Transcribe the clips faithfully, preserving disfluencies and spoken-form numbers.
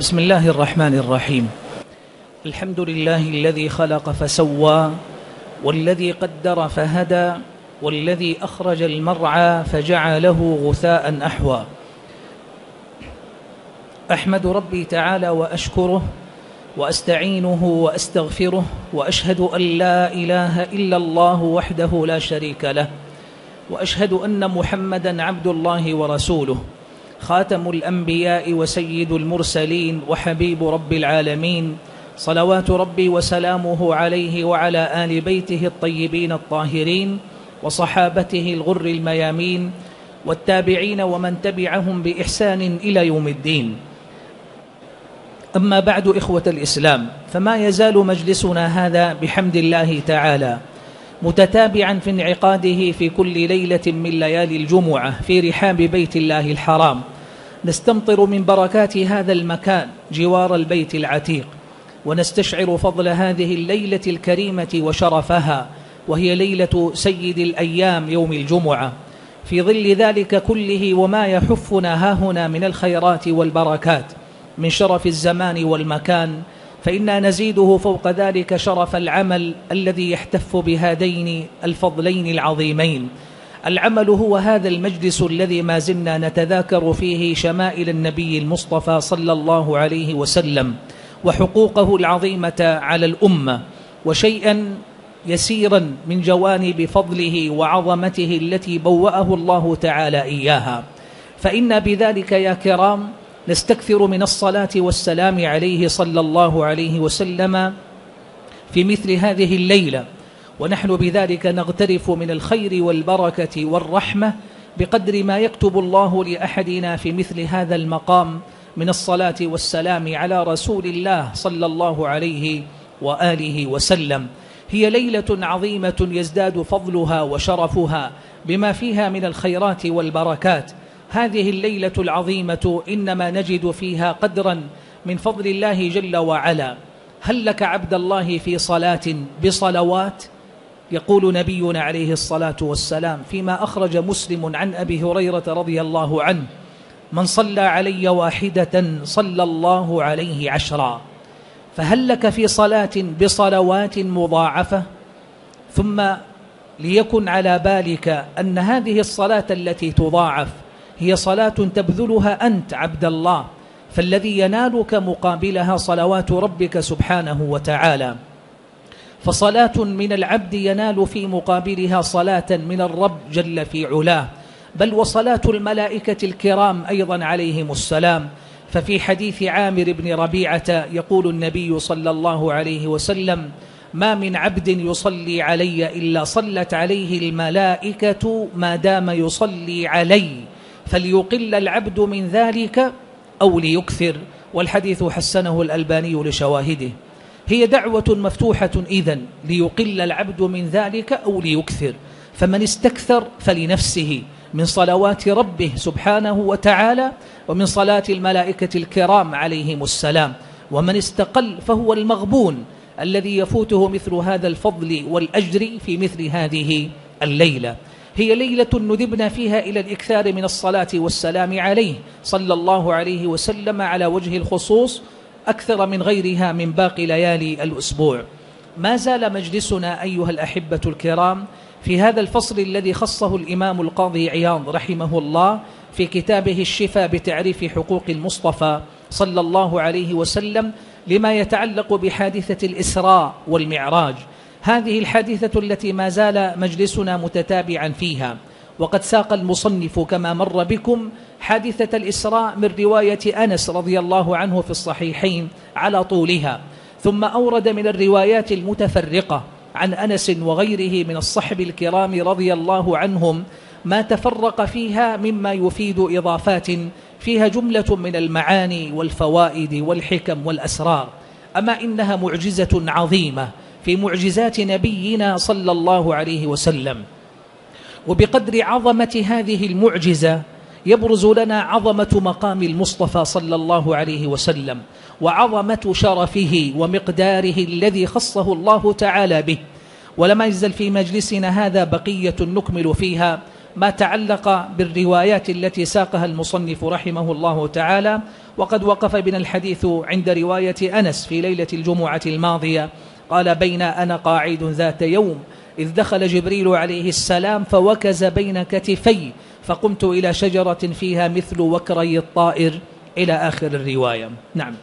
بسم الله الرحمن الرحيم. الحمد لله الذي خلق فسوى، والذي قدر فهدى، والذي أخرج المرعى فجعله غثاء أحوى. أحمد ربي تعالى وأشكره وأستعينه وأستغفره، وأشهد أن لا إله إلا الله وحده لا شريك له، وأشهد أن محمدًا عبد الله ورسوله، خاتم الأنبياء وسيد المرسلين وحبيب رب العالمين، صلوات ربي وسلامه عليه وعلى آل بيته الطيبين الطاهرين وصحابته الغر الميامين والتابعين ومن تبعهم بإحسان إلى يوم الدين. أما بعد، إخوة الإسلام، فما يزال مجلسنا هذا بحمد الله تعالى متتابعا في انعقاده في كل ليلة من ليالي الجمعة في رحاب بيت الله الحرام، نستمطر من بركات هذا المكان جوار البيت العتيق، ونستشعر فضل هذه الليلة الكريمة وشرفها، وهي ليلة سيد الأيام يوم الجمعة. في ظل ذلك كله وما يحفنا هاهنا من الخيرات والبركات من شرف الزمان والمكان، فإنا نزيده فوق ذلك شرف العمل الذي يحتف بهذين الفضلين العظيمين. العمل هو هذا المجلس الذي ما زلنا نتذاكر فيه شمائل النبي المصطفى صلى الله عليه وسلم وحقوقه العظيمة على الأمة، وشيئا يسيرا من جوانب فضله وعظمته التي بوأه الله تعالى إياها. فإنا بذلك يا كرام نستكثر من الصلاة والسلام عليه صلى الله عليه وسلم في مثل هذه الليلة، ونحن بذلك نغترف من الخير والبركة والرحمة بقدر ما يكتب الله لأحدنا في مثل هذا المقام من الصلاة والسلام على رسول الله صلى الله عليه وآله وسلم. هي ليلة عظيمة يزداد فضلها وشرفها بما فيها من الخيرات والبركات. هذه الليلة العظيمة إنما نجد فيها قدرا من فضل الله جل وعلا. هل لك عبد الله في صلاة بصلوات؟ يقول نبينا عليه الصلاة والسلام فيما أخرج مسلم عن أبي هريرة رضي الله عنه: من صلى علي واحدة صلى الله عليه عشرا. فهل لك في صلاة بصلوات مضاعفة؟ ثم ليكن على بالك أن هذه الصلاة التي تضاعف هي صلاة تبذلها أنت عبد الله، فالذي ينالك مقابلها صلوات ربك سبحانه وتعالى. فصلاة من العبد ينال في مقابلها صلاة من الرب جل في علاه، بل وصلاة الملائكة الكرام أيضا عليهم السلام. ففي حديث عامر بن ربيعة يقول النبي صلى الله عليه وسلم: ما من عبد يصلي علي إلا صلت عليه الملائكة ما دام يصلي علي، فليقل العبد من ذلك أو ليكثر. والحديث حسنه الألباني لشواهده. هي دعوة مفتوحة إذن، ليقل العبد من ذلك أو ليكثر. فمن استكثر فلنفسه من صلوات ربه سبحانه وتعالى ومن صلاة الملائكة الكرام عليهم السلام، ومن استقل فهو المغبون الذي يفوته مثل هذا الفضل والأجر في مثل هذه الليلة. هي ليلة ندبنا فيها إلى الإكثار من الصلاة والسلام عليه صلى الله عليه وسلم على وجه الخصوص أكثر من غيرها من باقي ليالي الأسبوع. ما زال مجلسنا أيها الأحبة الكرام في هذا الفصل الذي خصه الإمام القاضي عياض رحمه الله في كتابه الشفاء بتعريف حقوق المصطفى صلى الله عليه وسلم لما يتعلق بحادثة الإسراء والمعراج. هذه الحادثة التي ما زال مجلسنا متتابعا فيها، وقد ساق المصنف كما مر بكم حادثة الإسراء من رواية أنس رضي الله عنه في الصحيحين على طولها، ثم أورد من الروايات المتفرقة عن أنس وغيره من الصحب الكرام رضي الله عنهم ما تفرق فيها مما يفيد إضافات فيها جملة من المعاني والفوائد والحكم والأسرار. أما إنها معجزة عظيمة في معجزات نبينا صلى الله عليه وسلم. وبقدر عظمة هذه المعجزة يبرز لنا عظمة مقام المصطفى صلى الله عليه وسلم، وعظمة شرفه ومقداره الذي خصه الله تعالى به. ولما يزل في مجلسنا هذا بقية نكمل فيها ما تعلق بالروايات التي ساقها المصنف رحمه الله تعالى، وقد وقف بنا الحديث عند رواية أنس في ليلة الجمعة الماضية قال: بين أنا قاعد ذات يوم إذ دخل جبريل عليه السلام فوكز بين كتفي فقمت إلى شجرة فيها مثل وكري الطائر، إلى آخر الرواية. نعم.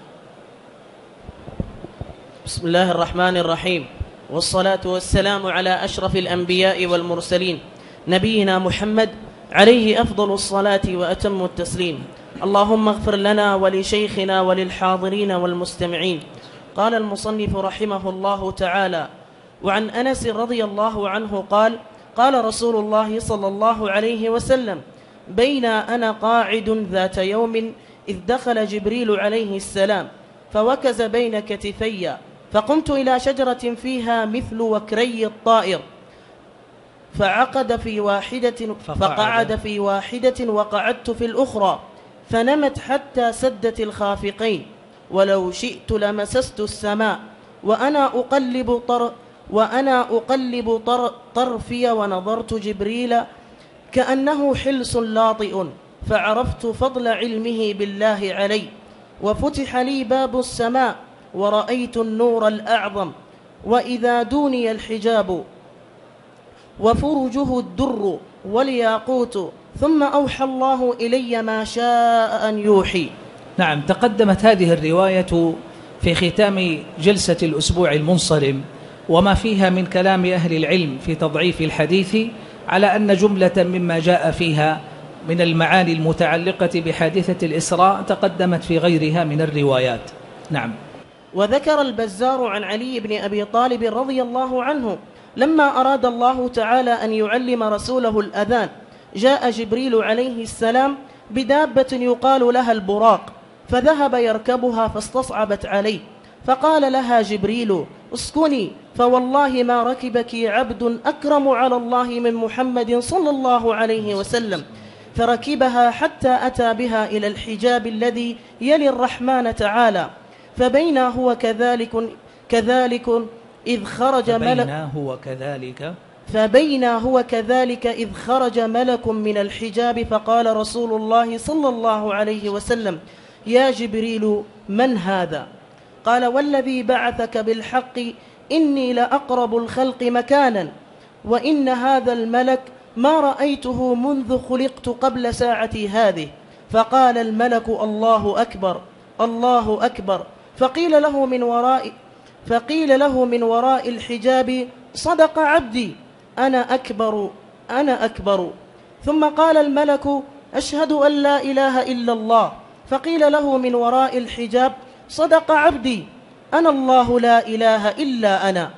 بسم الله الرحمن الرحيم، والصلاة والسلام على أشرف الأنبياء والمرسلين نبينا محمد عليه أفضل الصلاة وأتم التسليم. اللهم اغفر لنا ولشيخنا وللحاضرين والمستمعين. قال المصنف رحمه الله تعالى: وعن أنس رضي الله عنه قال: قال رسول الله صلى الله عليه وسلم: بين أنا قاعد ذات يوم إذ دخل جبريل عليه السلام فوكز بين كتفي فقمت إلى شجرة فيها مثل وكري الطائر فعقد في واحدة فقعد في واحدة وقعدت في الأخرى فنمت حتى سدت الخافقين، ولو شئت لمسست السماء وأنا أقلب طر وأنا أقلب طر طرفي ونظرت جبريل كأنه حلس لاطئ، فعرفت فضل علمه بالله علي، وفتح لي باب السماء ورأيت النور الأعظم، وإذا دوني الحجاب وفرجه الدر والياقوت، ثم أوحى الله إلي ما شاء أن يوحي. نعم، تقدمت هذه الرواية في ختام جلسة الأسبوع المنصرم وما فيها من كلام أهل العلم في تضعيف الحديث، على أن جملة مما جاء فيها من المعاني المتعلقة بحادثة الإسراء تقدمت في غيرها من الروايات. نعم. وذكر البزار عن علي بن أبي طالب رضي الله عنه لما أراد الله تعالى أن يعلم رسوله الأذان جاء جبريل عليه السلام بدابة يقال لها البراق، فذهب يركبها فاستصعبت عليه، فقال لها جبريل: اسكني، فوالله ما ركبك عبد أكرم على الله من محمد صلى الله عليه وسلم، فركبها حتى أتى بها إلى الحجاب الذي يلي الرحمن تعالى، فبين هو كذلك كذلك إذ خرج ملك هو كذلك فبين هو كذلك إذ خرج ملك من الحجاب فقال رسول الله صلى الله عليه وسلم: يا جبريل من هذا؟ قال: والذي بعثك بالحق إني لأقرب الخلق مكانا، وإن هذا الملك ما رأيته منذ خلقت قبل ساعتي هذه. فقال الملك: الله أكبر الله أكبر. فقيل له من وراء فقيل له من وراء الحجاب: صدق عبدي، أنا أكبر أنا أكبر. ثم قال الملك: أشهد أن لا إله إلا الله. فقيل له من وراء الحجاب: صدق عبدي، أنا الله لا إله إلا أنا.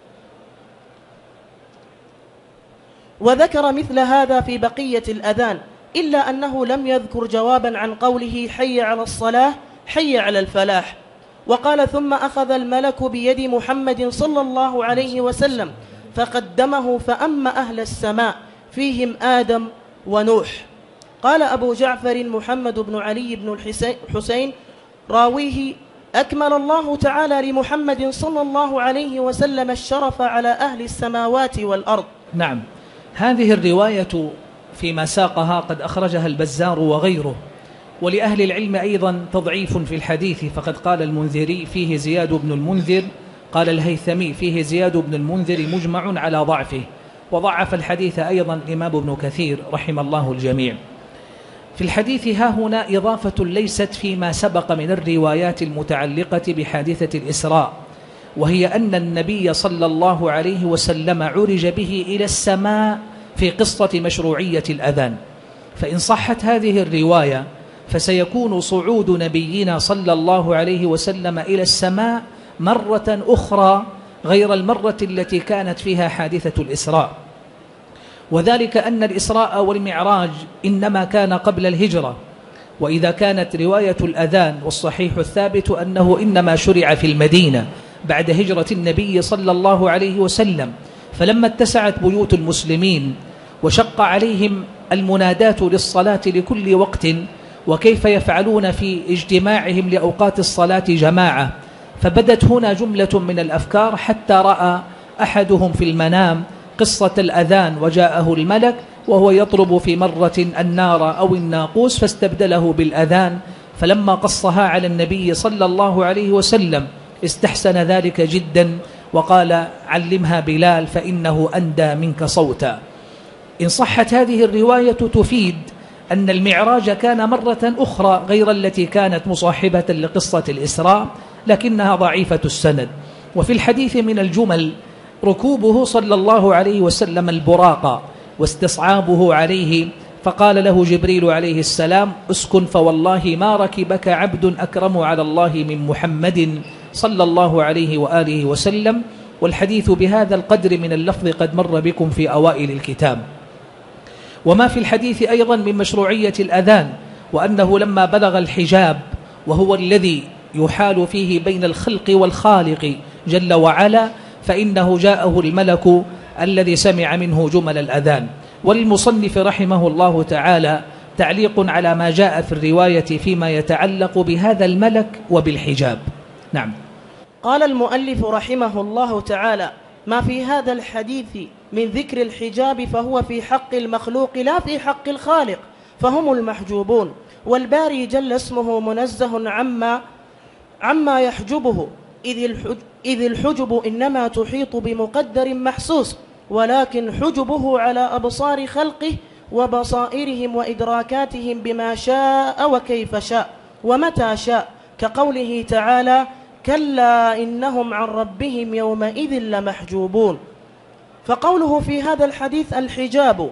وذكر مثل هذا في بقية الأذان، إلا أنه لم يذكر جوابا عن قوله: حي على الصلاة حي على الفلاح. وقال: ثم أخذ الملك بيد محمد صلى الله عليه وسلم فقدمه فأما أهل السماء فيهم آدم ونوح. قال أبو جعفر محمد بن علي بن الحسين راويه: أكمل الله تعالى لمحمد صلى الله عليه وسلم الشرف على أهل السماوات والأرض. نعم، هذه الرواية فيما ساقها قد أخرجها البزار وغيره، ولأهل العلم أيضا تضعيف في الحديث، فقد قال المنذري فيه زياد بن المنذر، قال الهيثمي فيه زياد بن المنذر مجمع على ضعفه، وضعف الحديث أيضا الإمام ابن كثير رحم الله الجميع. في الحديث ها هنا إضافة ليست فيما سبق من الروايات المتعلقة بحادثة الإسراء، وهي أن النبي صلى الله عليه وسلم عرج به إلى السماء في قصة مشروعية الأذان. فإن صحت هذه الرواية فسيكون صعود نبينا صلى الله عليه وسلم إلى السماء مرة أخرى غير المرة التي كانت فيها حادثة الإسراء، وذلك أن الإسراء والمعراج إنما كان قبل الهجرة، وإذا كانت رواية الأذان والصحيح الثابت أنه إنما شرع في المدينة بعد هجرة النبي صلى الله عليه وسلم، فلما اتسعت بيوت المسلمين وشق عليهم المنادات للصلاة لكل وقت، وكيف يفعلون في اجتماعهم لأوقات الصلاة جماعة، فبدت هنا جملة من الأفكار حتى رأى أحدهم في المنام قصة الأذان وجاءه الملك وهو يطلب في مرة النار أو الناقوس فاستبدله بالأذان، فلما قصها على النبي صلى الله عليه وسلم استحسن ذلك جدا وقال علمها بلال فإنه أندى منك صوتا. إن صحت هذه الرواية تفيد أن المعراج كان مرة أخرى غير التي كانت مصاحبة لقصة الإسراء، لكنها ضعيفة السند. وفي الحديث من الجمل ركوبه صلى الله عليه وسلم البراق واستصعابه عليه، فقال له جبريل عليه السلام اسكن فوالله ما ركبك عبد أكرم على الله من محمد صلى الله عليه وآله وسلم. والحديث بهذا القدر من اللفظ قد مر بكم في أوائل الكتاب. وما في الحديث أيضا من مشروعية الأذان، وأنه لما بلغ الحجاب وهو الذي يحال فيه بين الخلق والخالق جل وعلا، فإنه جاءه الملك الذي سمع منه جمل الأذان. والمصنف رحمه الله تعالى تعليق على ما جاء في الرواية فيما يتعلق بهذا الملك وبالحجاب. نعم. قال المؤلف رحمه الله تعالى: ما في هذا الحديث من ذكر الحجاب فهو في حق المخلوق لا في حق الخالق، فهم المحجوبون، والباري جل اسمه منزه عما عما يحجبه، إذ الحجب إنما تحيط بمقدر محسوس، ولكن حجبه على أبصار خلقه وبصائرهم وإدراكاتهم بما شاء وكيف شاء ومتى شاء، كقوله تعالى: كلا إنهم عن ربهم يومئذ لمحجوبون. فقوله في هذا الحديث الحجاب،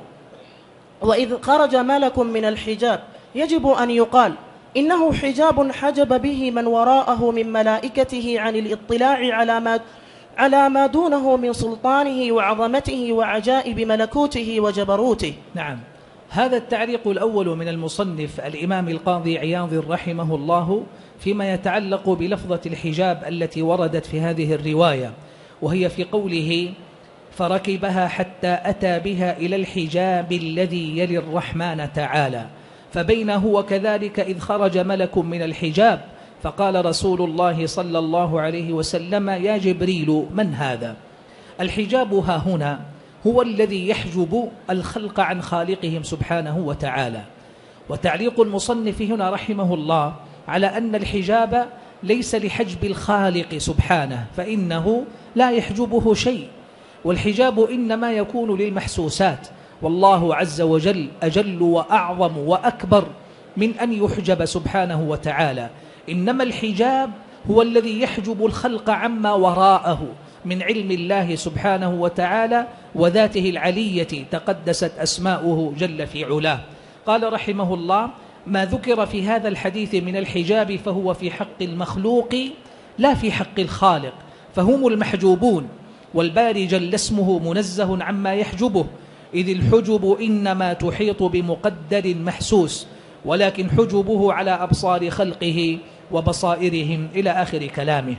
وإذ خرج ملك من الحجاب، يجب أن يقال إنه حجاب حجب به من وراءه من ملائكته عن الاطلاع على ما على ما دونه من سلطانه وعظمته وعجائب ملكوته وجبروته. نعم. هذا التعليق الأول من المصنف الإمام القاضي عياض رحمه الله فيما يتعلق بلفظة الحجاب التي وردت في هذه الرواية، وهي في قوله: فركبها حتى أتى بها إلى الحجاب الذي يلي الرحمن تعالى. فبينه وكذلك إذ خرج ملك من الحجاب فقال رسول الله صلى الله عليه وسلم: يا جبريل من هذا؟ الحجاب ها هنا هو الذي يحجب الخلق عن خالقهم سبحانه وتعالى. وتعليق المصنف هنا رحمه الله على أن الحجاب ليس لحجب الخالق سبحانه، فإنه لا يحجبه شيء، والحجاب إنما يكون للمحسوسات، والله عز وجل أجل وأعظم وأكبر من أن يحجب سبحانه وتعالى. إنما الحجاب هو الذي يحجب الخلق عما وراءه من علم الله سبحانه وتعالى وذاته العلية تقدست أسماؤه جل في علاه. قال رحمه الله: ما ذكر في هذا الحديث من الحجاب فهو في حق المخلوق لا في حق الخالق، فهم المحجوبون، والباري جل اسمه منزه عما يحجبه، إذ الحجب إنما تحيط بمقدر محسوس، ولكن حجبه على أبصار خلقه وبصائرهم، إلى آخر كلامه.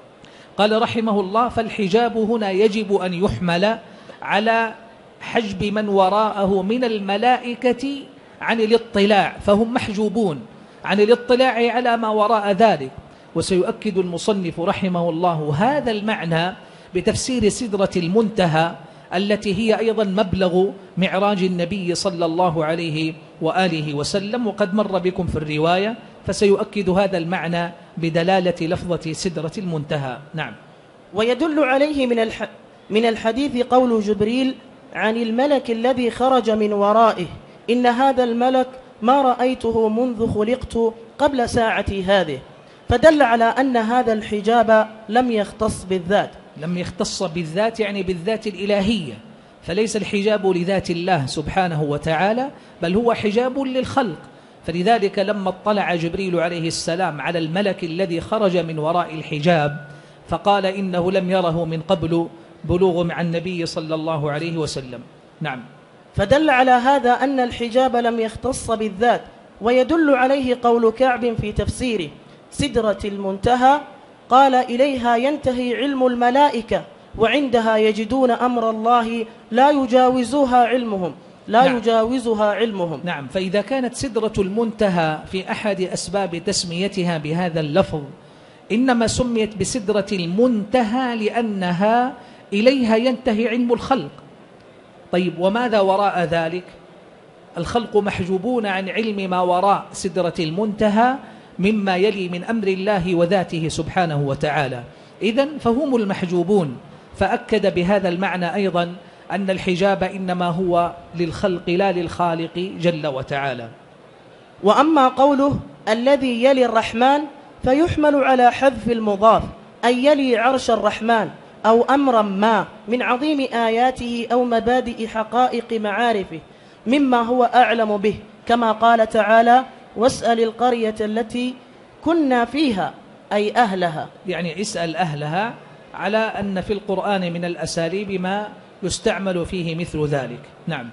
قال رحمه الله: فالحجاب هنا يجب أن يحمل على حجب من وراءه من الملائكة عن الاطلاع، فهم محجوبون عن الاطلاع على ما وراء ذلك. وسيؤكد المصنف رحمه الله هذا المعنى بتفسير سدرة المنتهى التي هي أيضا مبلغ معراج النبي صلى الله عليه وآله وسلم، وقد مر بكم في الرواية، فسيؤكد هذا المعنى بدلالة لفظة سدرة المنتهى. نعم. ويدل عليه من الح... من الحديث قول جبريل عن الملك الذي خرج من ورائه: إن هذا الملك ما رأيته منذ خلقت قبل ساعتي هذه، فدل على أن هذا الحجاب لم يختص بالذات. لم يختص بالذات يعني بالذات الإلهية، فليس الحجاب لذات الله سبحانه وتعالى، بل هو حجاب للخلق. فلذلك لما اطلع جبريل عليه السلام على الملك الذي خرج من وراء الحجاب فقال إنه لم يره من قبل بلوغ مع النبي صلى الله عليه وسلم. نعم. فدل على هذا أن الحجاب لم يختص بالذات. ويدل عليه قول كعب في تفسيره: سدرة المنتهى، قال: إليها ينتهي علم الملائكة، وعندها يجدون أمر الله لا يجاوزها علمهم لا نعم. يجاوزها علمهم. نعم. فإذا كانت سدرة المنتهى في أحد أسباب تسميتها بهذا اللفظ إنما سميت بسدرة المنتهى لأنها إليها ينتهي علم الخلق. طيب، وماذا وراء ذلك؟ الخلق محجوبون عن علم ما وراء سدرة المنتهى مما يلي من أمر الله وذاته سبحانه وتعالى. إذن فهم المحجوبون. فأكد بهذا المعنى أيضا أن الحجاب إنما هو للخلق لا للخالق جل وتعالى. وأما قوله الذي يلي الرحمن فيحمل على حذف المضاف، أي يلي عرش الرحمن أو أمرا ما من عظيم آياته أو مبادئ حقائق معارفه مما هو أعلم به، كما قال تعالى واسأل القرية التي كنا فيها، أي أهلها. يعني اسأل أهلها، على أن في القرآن من الأساليب ما يستعمل فيه مثل ذلك. نعم.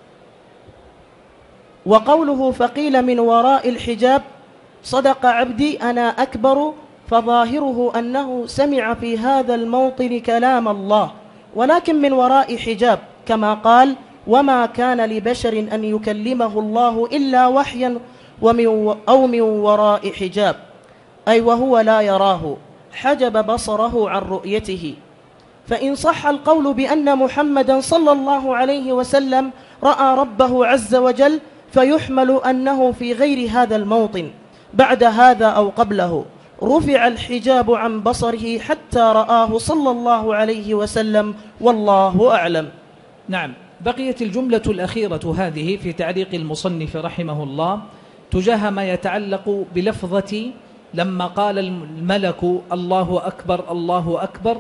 وقوله فقيل من وراء الحجاب صدق عبدي أنا أكبر، فظاهره أنه سمع في هذا الموطن كلام الله، ولكن من وراء حجاب، كما قال وما كان لبشر أن يكلمه الله إلا وحيا ومن أو من وراء حجاب، أي وهو لا يراه، حجب بصره عن رؤيته. فإن صح القول بأن محمدا صلى الله عليه وسلم رأى ربه عز وجل فيحمل أنه في غير هذا الموطن بعد هذا أو قبله رفع الحجاب عن بصره حتى رآه صلى الله عليه وسلم، والله أعلم. نعم. بقيت الجملة الأخيرة هذه في تعليق المصنف رحمه الله تجاه ما يتعلق بلفظة لما قال الملك الله أكبر الله أكبر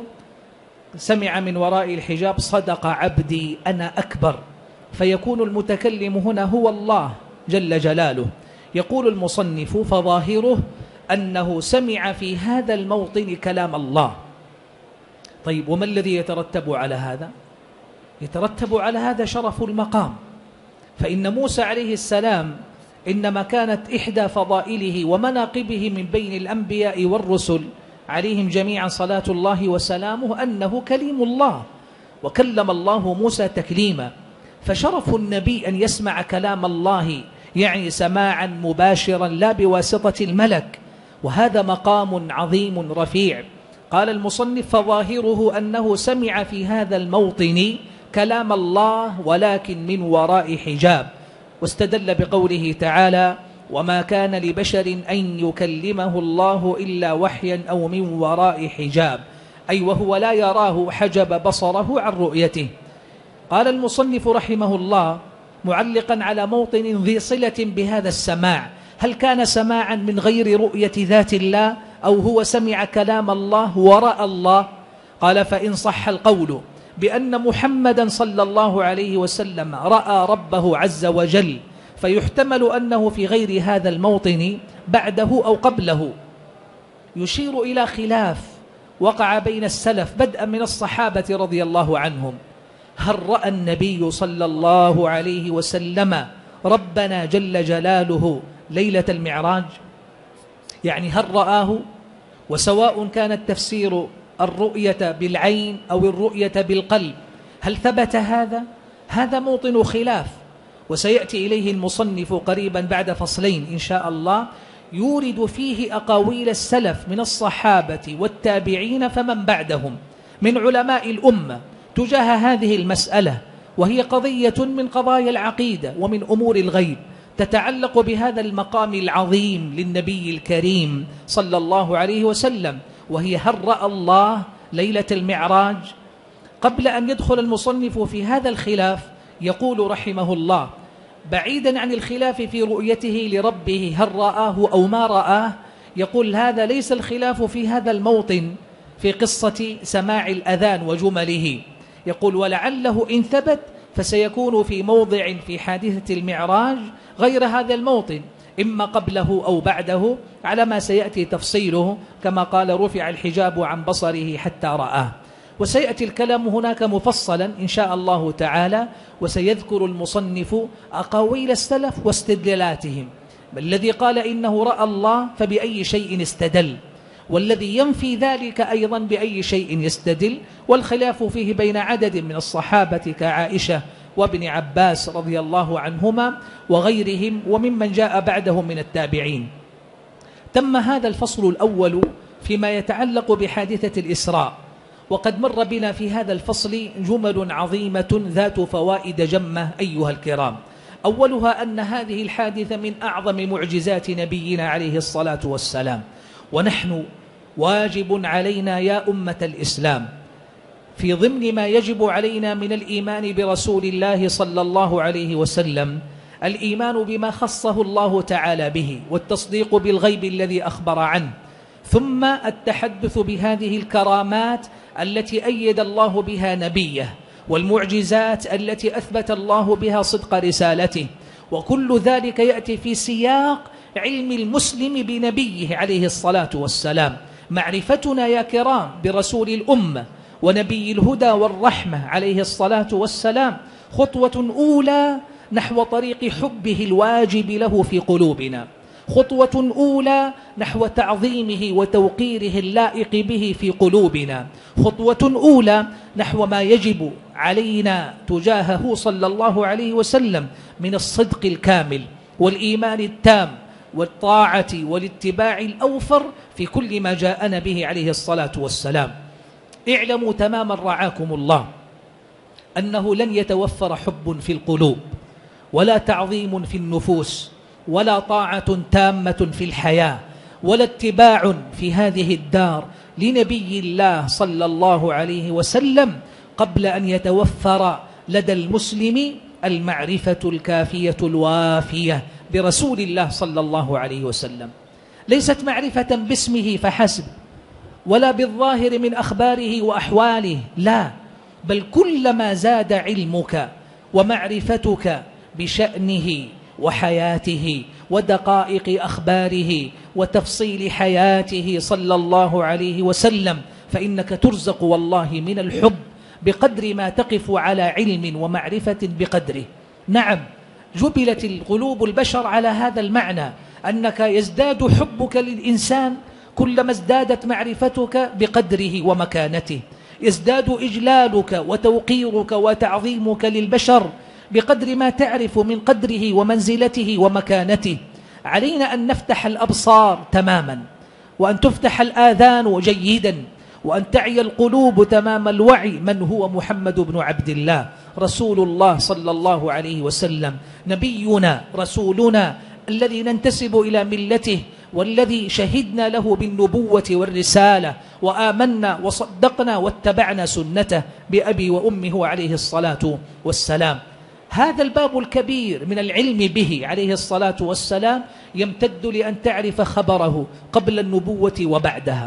سمع من وراء الحجاب صدق عبدي أنا أكبر، فيكون المتكلم هنا هو الله جل جلاله. يقول المصنف فظاهره أنه سمع في هذا الموطن كلام الله. طيب، وما الذي يترتب على هذا؟ يترتب على هذا شرف المقام. فإن موسى عليه السلام إنما كانت إحدى فضائله ومناقبه من بين الأنبياء والرسل عليهم جميعا صلاة الله وسلامه أنه كليم الله، وكلم الله موسى تكليما. فشرف النبي أن يسمع كلام الله، يعني سماعا مباشرا لا بواسطة الملك، وهذا مقام عظيم رفيع. قال المصنف فظاهره أنه سمع في هذا الموطن كلام الله ولكن من وراء حجاب، واستدل بقوله تعالى وما كان لبشر أن يكلمه الله إلا وحيا أو من وراء حجاب، أي وهو لا يراه حجب بصره عن رؤيته. قال المصنف رحمه الله معلقا على موطن ذي صلة بهذا السماع، هل كان سماعا من غير رؤية ذات الله أو هو سمع كلام الله ورأى الله؟ قال فإن صح القول بأن محمدا صلى الله عليه وسلم رأى ربه عز وجل فيحتمل أنه في غير هذا الموطن بعده أو قبله. يشير إلى خلاف وقع بين السلف بدءا من الصحابة رضي الله عنهم، هل رأى النبي صلى الله عليه وسلم ربنا جل جلاله ليلة المعراج؟ يعني هل رآه؟ وسواء كان التفسير الرؤية بالعين أو الرؤية بالقلب، هل ثبت هذا؟ هذا موطن خلاف، وسيأتي إليه المصنف قريبا بعد فصلين إن شاء الله يورد فيه أقاويل السلف من الصحابة والتابعين فمن بعدهم من علماء الأمة تجاه هذه المسألة، وهي قضية من قضايا العقيدة ومن أمور الغيب تتعلق بهذا المقام العظيم للنبي الكريم صلى الله عليه وسلم، وهي هل رأى الله ليلة المعراج؟ قبل أن يدخل المصنف في هذا الخلاف يقول رحمه الله بعيدا عن الخلاف في رؤيته لربه هل رآه أو ما رآه، يقول هذا ليس الخلاف في هذا الموطن في قصة سماع الأذان وجمله، يقول ولعله إن ثبت فسيكون في موضع في حادثة المعراج غير هذا الموطن، إما قبله أو بعده على ما سيأتي تفصيله، كما قال رفع الحجاب عن بصره حتى رآه. وسيأتي الكلام هناك مفصلا إن شاء الله تعالى، وسيذكر المصنف أقاويل السلف واستدلالاتهم، الذي قال إنه رأى الله فبأي شيء استدل، والذي ينفي ذلك أيضا بأي شيء يستدل، والخلاف فيه بين عدد من الصحابة كعائشة وابن عباس رضي الله عنهما وغيرهم وممن جاء بعدهم من التابعين. تم هذا الفصل الأول فيما يتعلق بحادثة الإسراء، وقد مر بنا في هذا الفصل جمل عظيمة ذات فوائد جمة أيها الكرام. أولها أن هذه الحادثة من أعظم معجزات نبينا عليه الصلاة والسلام، ونحن واجب علينا يا أمة الإسلام في ضمن ما يجب علينا من الإيمان برسول الله صلى الله عليه وسلم الإيمان بما خصه الله تعالى به، والتصديق بالغيب الذي أخبر عنه، ثم التحدث بهذه الكرامات التي أيد الله بها نبيه، والمعجزات التي أثبت الله بها صدق رسالته. وكل ذلك يأتي في سياق علم المسلم بنبيه عليه الصلاة والسلام. معرفتنا يا كرام برسول الأمة ونبي الهدى والرحمة عليه الصلاة والسلام خطوة أولى نحو طريق حبه الواجب له في قلوبنا، خطوة أولى نحو تعظيمه وتوقيره اللائق به في قلوبنا، خطوة أولى نحو ما يجب علينا تجاهه صلى الله عليه وسلم من الصدق الكامل والإيمان التام والطاعة والاتباع الأوفر في كل ما جاءنا به عليه الصلاة والسلام. اعلموا تماما رعاكم الله أنه لن يتوفر حب في القلوب ولا تعظيم في النفوس ولا طاعة تامة في الحياة ولا اتباع في هذه الدار لنبي الله صلى الله عليه وسلم قبل أن يتوفر لدى المسلم المعرفة الكافية الوافية برسول الله صلى الله عليه وسلم. ليست معرفة باسمه فحسب ولا بالظاهر من أخباره وأحواله، لا، بل كلما زاد علمك ومعرفتك بشأنه وحياته ودقائق أخباره وتفصيل حياته صلى الله عليه وسلم فإنك ترزق والله من الحب بقدر ما تقف على علم ومعرفة بقدره. نعم، جبلت القلوب البشر على هذا المعنى، أنك يزداد حبك للإنسان كلما ازدادت معرفتك بقدره ومكانته، يزداد إجلالك وتوقيرك وتعظيمك للبشر بقدر ما تعرف من قدره ومنزلته ومكانته. علينا أن نفتح الأبصار تماما، وأن تفتح الآذان جيدا، وأن تعي القلوب تمام الوعي من هو محمد بن عبد الله رسول الله صلى الله عليه وسلم، نبينا رسولنا الذي ننتسب إلى ملته والذي شهدنا له بالنبوة والرسالة وآمنا وصدقنا واتبعنا سنته بأبي وأمه عليه الصلاة والسلام. هذا الباب الكبير من العلم به عليه الصلاة والسلام يمتد لأن تعرف خبره قبل النبوة وبعدها،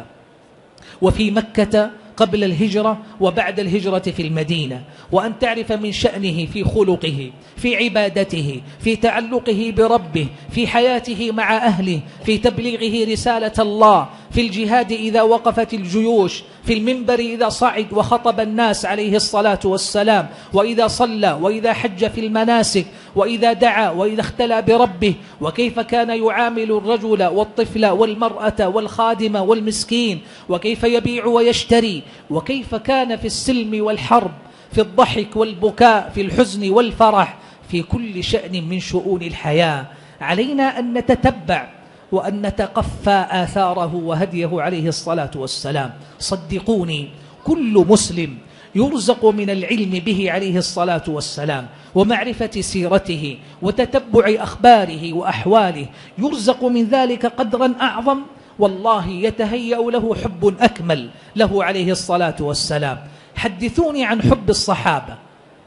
وفي مكة قبل الهجرة وبعد الهجرة في المدينة، وأن تعرف من شأنه في خلقه، في عبادته، في تعلقه بربه، في حياته مع أهله، في تبليغه رسالة الله، في الجهاد إذا وقفت الجيوش، في المنبر إذا صعد وخطب الناس عليه الصلاة والسلام، وإذا صلى، وإذا حج في المناسك، وإذا دعا، وإذا اختلى بربه، وكيف كان يعامل الرجل والطفل والمرأة والخادم والمسكين، وكيف يبيع ويشتري، وكيف كان في السلم والحرب، في الضحك والبكاء، في الحزن والفرح، في كل شأن من شؤون الحياة. علينا أن نتتبع وأن نتقفى آثاره وهديه عليه الصلاة والسلام. صدقوني، كل مسلم يرزق من العلم به عليه الصلاة والسلام ومعرفة سيرته وتتبع أخباره وأحواله، يرزق من ذلك قدرا أعظم، والله يتهيأ له حب أكمل له عليه الصلاة والسلام. حدثوني عن حب الصحابة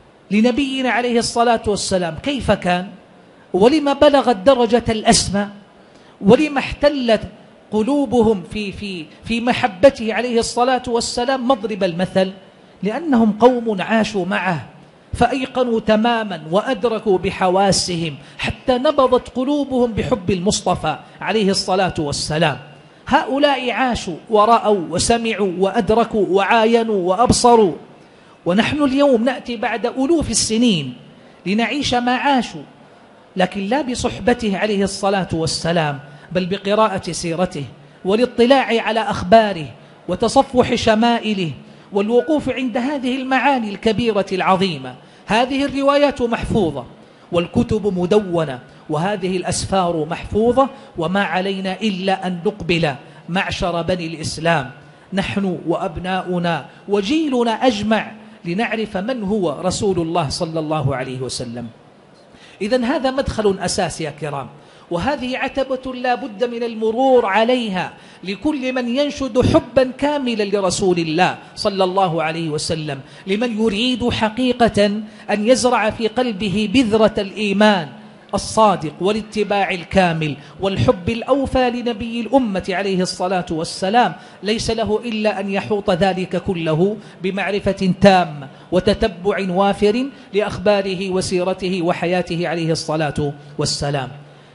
لنبينا عليه الصلاة والسلام، كيف كان؟ ولما بلغت درجة الأسمى؟ ولما احتلت قلوبهم في, في, في محبته عليه الصلاة والسلام مضرب المثل؟ لأنهم قوم عاشوا معه فأيقنوا تماما وأدركوا بحواسهم حتى نبضت قلوبهم بحب المصطفى عليه الصلاة والسلام. هؤلاء عاشوا ورأوا وسمعوا وأدركوا وعاينوا وأبصروا، ونحن اليوم نأتي بعد ألوف السنين لنعيش ما عاشوا، لكن لا بصحبته عليه الصلاة والسلام، بل بقراءة سيرته والاطلاع على أخباره وتصفح شمائله والوقوف عند هذه المعاني الكبيرة العظيمة. هذه الروايات محفوظة والكتب مدونة وهذه الأسفار محفوظة، وما علينا إلا أن نقبل معشر بني الإسلام نحن وأبناؤنا وجيلنا أجمع لنعرف من هو رسول الله صلى الله عليه وسلم. إذن هذا مدخل أساسي يا كرام، وهذه عتبة لا بد من المرور عليها لكل من ينشد حبا كاملا لرسول الله صلى الله عليه وسلم، لمن يريد حقيقة أن يزرع في قلبه بذرة الإيمان الصادق والاتباع الكامل والحب الأوفى لنبي الأمة عليه الصلاة والسلام. ليس له إلا أن يحوط ذلك كله بمعرفة تامة وتتبع وافر لأخباره وسيرته وحياته عليه الصلاة والسلام.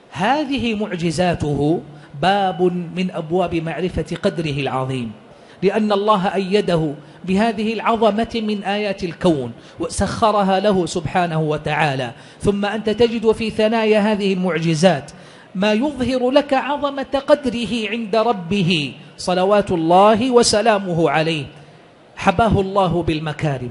هذه معجزاته باب من أبواب معرفة قدره العظيم، لأن الله أيده بهذه العظمة من آيات الكون وسخرها له سبحانه وتعالى. ثم أنت تجد في ثنايا هذه المعجزات ما يظهر لك عظمة قدره عند ربه صلوات الله وسلامه عليه. حباه الله بالمكارم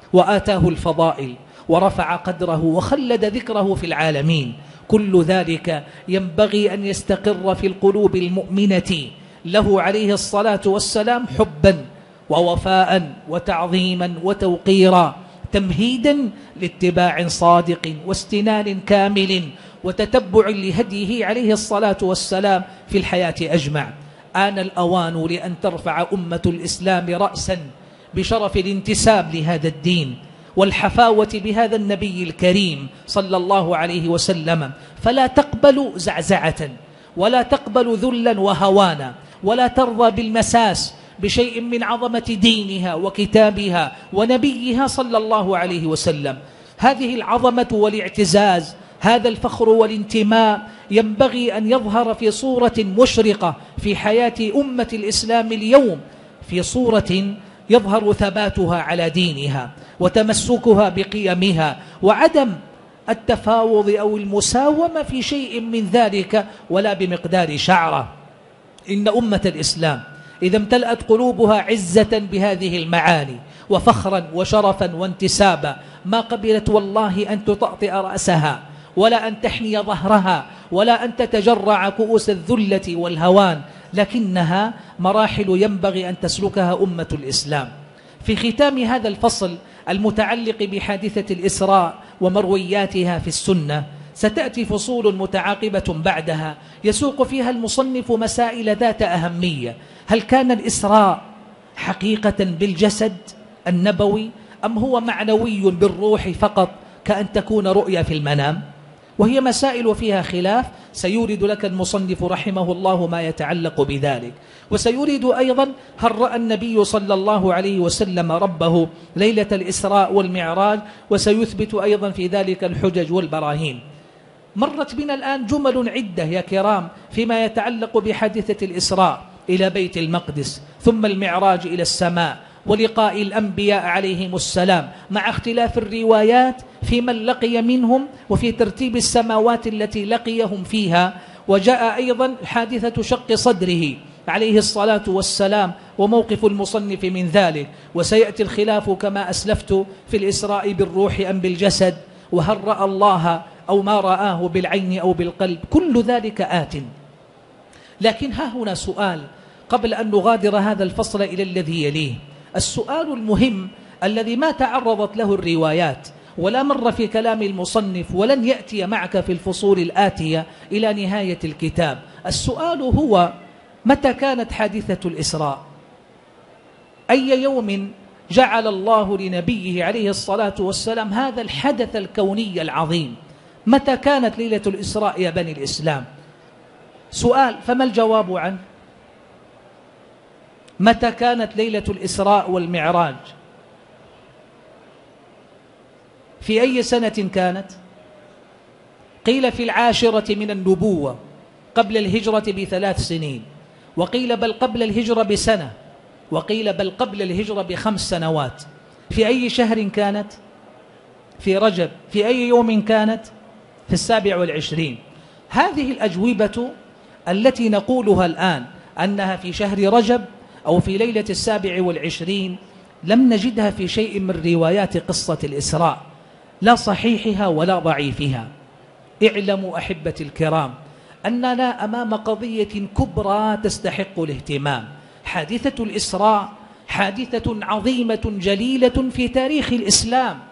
وآتاه الفضائل ورفع قدره وخلد ذكره في العالمين. كل ذلك ينبغي أن يستقر في القلوب المؤمنة له عليه الصلاة والسلام حبا ووفاء وتعظيما وتوقيرا، تمهيدا لاتباع صادق واستنان كامل وتتبع لهديه عليه الصلاة والسلام في الحياة أجمع. آن الأوان لأن ترفع أمة الإسلام رأسا بشرف الانتساب لهذا الدين والحفاوة بهذا النبي الكريم صلى الله عليه وسلم، فلا تقبل زعزعة ولا تقبل ذلا وهوانا ولا ترضى بالمساس بشيء من عظمة دينها وكتابها ونبيها صلى الله عليه وسلم. هذه العظمة والاعتزاز، هذا الفخر والانتماء ينبغي أن يظهر في صورة مشرقة في حياة أمة الإسلام اليوم، في صورة يظهر ثباتها على دينها وتمسكها بقيمها وعدم التفاوض أو المساومة في شيء من ذلك ولا بمقدار شعرة. إن أمة الإسلام إذا امتلأت قلوبها عزة بهذه المعاني وفخرا وشرفا وانتسابا ما قبلت والله أن تطأطئ رأسها ولا أن تحني ظهرها ولا أن تتجرع كؤوس الذلة والهوان، لكنها مراحل ينبغي أن تسلكها أمة الإسلام. في ختام هذا الفصل المتعلق بحادثة الإسراء ومروياتها في السنة ستأتي فصول متعاقبة بعدها يسوق فيها المصنف مسائل ذات أهمية. هل كان الإسراء حقيقة بالجسد النبوي أم هو معنوي بالروح فقط كأن تكون رؤيا في المنام؟ وهي مسائل فيها خلاف، سيورد لك المصنف رحمه الله ما يتعلق بذلك، وسيورد أيضا هل رأى النبي صلى الله عليه وسلم ربه ليلة الإسراء والمعراج، وسيثبت أيضا في ذلك الحجج والبراهين. مرت بنا الآن جمل عدة يا كرام فيما يتعلق بحادثة الإسراء إلى بيت المقدس ثم المعراج إلى السماء ولقاء الأنبياء عليهم السلام، مع اختلاف الروايات في من لقي منهم وفي ترتيب السماوات التي لقيهم فيها. وجاء أيضا حادثة شق صدره عليه الصلاة والسلام وموقف المصنف من ذلك، وسيأتي الخلاف كما أسلفت في الإسراء بالروح أم بالجسد، وهل رأى الله أو ما رآه بالعين أو بالقلب، كل ذلك آت. لكن ها هنا سؤال قبل أن نغادر هذا الفصل إلى الذي يليه، السؤال المهم الذي ما تعرضت له الروايات ولا مر في كلام المصنف ولن يأتي معك في الفصول الآتية إلى نهاية الكتاب. السؤال هو: متى كانت حادثة الإسراء؟ أي يوم جعل الله لنبيه عليه الصلاة والسلام هذا الحدث الكوني العظيم؟ متى كانت ليلة الإسراء يا بني الإسلام؟ سؤال، فما الجواب عنه؟ متى كانت ليلة الإسراء والمعراج؟ في أي سنة كانت؟ قيل في العاشرة من النبوة قبل الهجرة بثلاث سنين، وقيل بل قبل الهجرة بسنة، وقيل بل قبل الهجرة بخمس سنوات. في أي شهر كانت؟ في رجب. في أي يوم كانت؟ في السابع والعشرين. هذه الأجوبة التي نقولها الآن أنها في شهر رجب أو في ليلة السابع والعشرين لم نجدها في شيء من روايات قصة الإسراء، لا صحيحها ولا ضعيفها. اعلموا أحبتي الكرام أننا أمام قضية كبرى تستحق الاهتمام. حادثة الإسراء حادثة عظيمة جليلة في تاريخ الإسلام،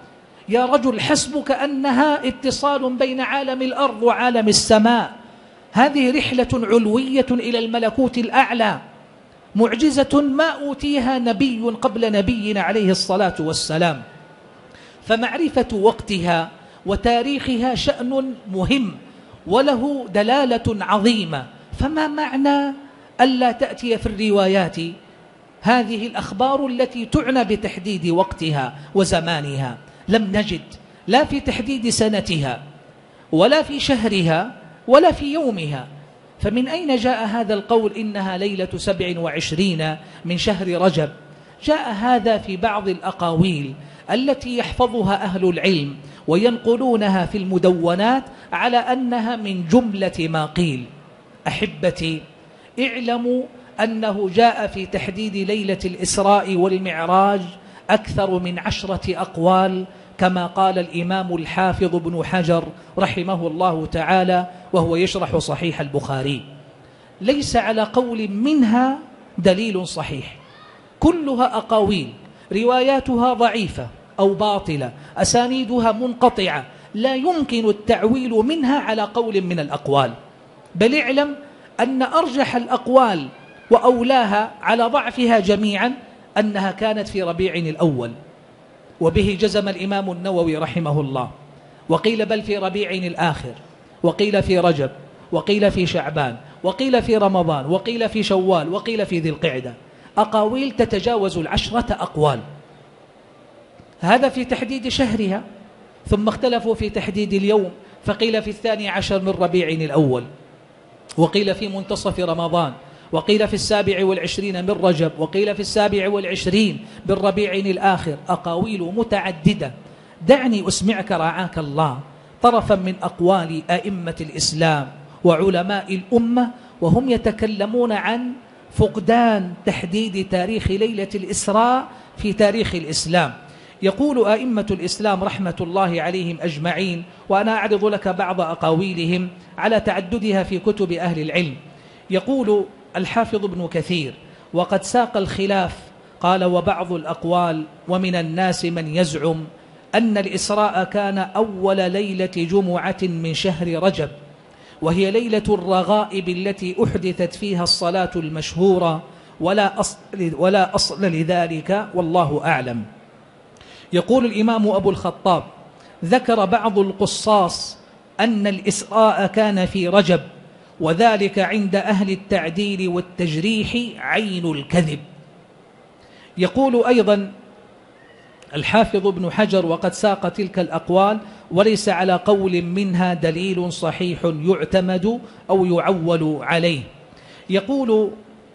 يا رجل حسبك أنها اتصال بين عالم الأرض وعالم السماء، هذه رحلة علوية إلى الملكوت الأعلى، معجزة ما أوتيها نبي قبل نبينا عليه الصلاة والسلام. فمعرفة وقتها وتاريخها شأن مهم وله دلالة عظيمة. فما معنى ألا تأتي في الروايات هذه الأخبار التي تعنى بتحديد وقتها وزمانها؟ لم نجد لا في تحديد سنتها ولا في شهرها ولا في يومها. فمن أين جاء هذا القول إنها ليلة سبع وعشرين من شهر رجب؟ جاء هذا في بعض الأقاويل التي يحفظها أهل العلم وينقلونها في المدونات على أنها من جملة ما قيل. أحبتي، اعلموا أنه جاء في تحديد ليلة الإسراء والمعراج أكثر من عشرة أقوال، كما قال الإمام الحافظ ابن حجر رحمه الله تعالى وهو يشرح صحيح البخاري. ليس على قول منها دليل صحيح، كلها أقاويل رواياتها ضعيفة أو باطلة، أسانيدها منقطعة، لا يمكن التعويل منها على قول من الأقوال. بل اعلم أن أرجح الأقوال وأولاها على ضعفها جميعا أنها كانت في ربيع الأول، وبه جزم الإمام النووي رحمه الله. وقيل بل في ربيع الآخر، وقيل في رجب، وقيل في شعبان، وقيل في رمضان، وقيل في شوال، وقيل في ذي القعدة. أقاويل تتجاوز العشرة أقوال. هذا في تحديد شهرها، ثم اختلفوا في تحديد اليوم، فقيل في الثاني عشر من ربيع الأول، وقيل في منتصف رمضان، وقيل في السابع والعشرين من رجب، وقيل في السابع والعشرين من ربيع الآخر. أقاويل متعددة. دعني أسمعك رعاك الله طرفا من أقوال أئمة الإسلام وعلماء الأمة وهم يتكلمون عن فقدان تحديد تاريخ ليلة الإسراء في تاريخ الإسلام. يقول أئمة الإسلام رحمة الله عليهم أجمعين، وأنا أعرض لك بعض أقاويلهم على تعددها في كتب أهل العلم. يقول الحافظ ابن كثير: وقد ساق الخلاف، قال: وبعض الأقوال ومن الناس من يزعم أن الإسراء كان أول ليلة جمعة من شهر رجب، وهي ليلة الرغائب التي أحدثت فيها الصلاة المشهورة، ولا أصل, ولا أصل لذلك والله أعلم. يقول الإمام أبو الخطاب: ذكر بعض القصاص أن الإسراء كان في رجب، وذلك عند أهل التعديل والتجريح عين الكذب. يقول أيضا الحافظ ابن حجر: وقد ساق تلك الأقوال وليس على قول منها دليل صحيح يعتمد أو يعول عليه. يقول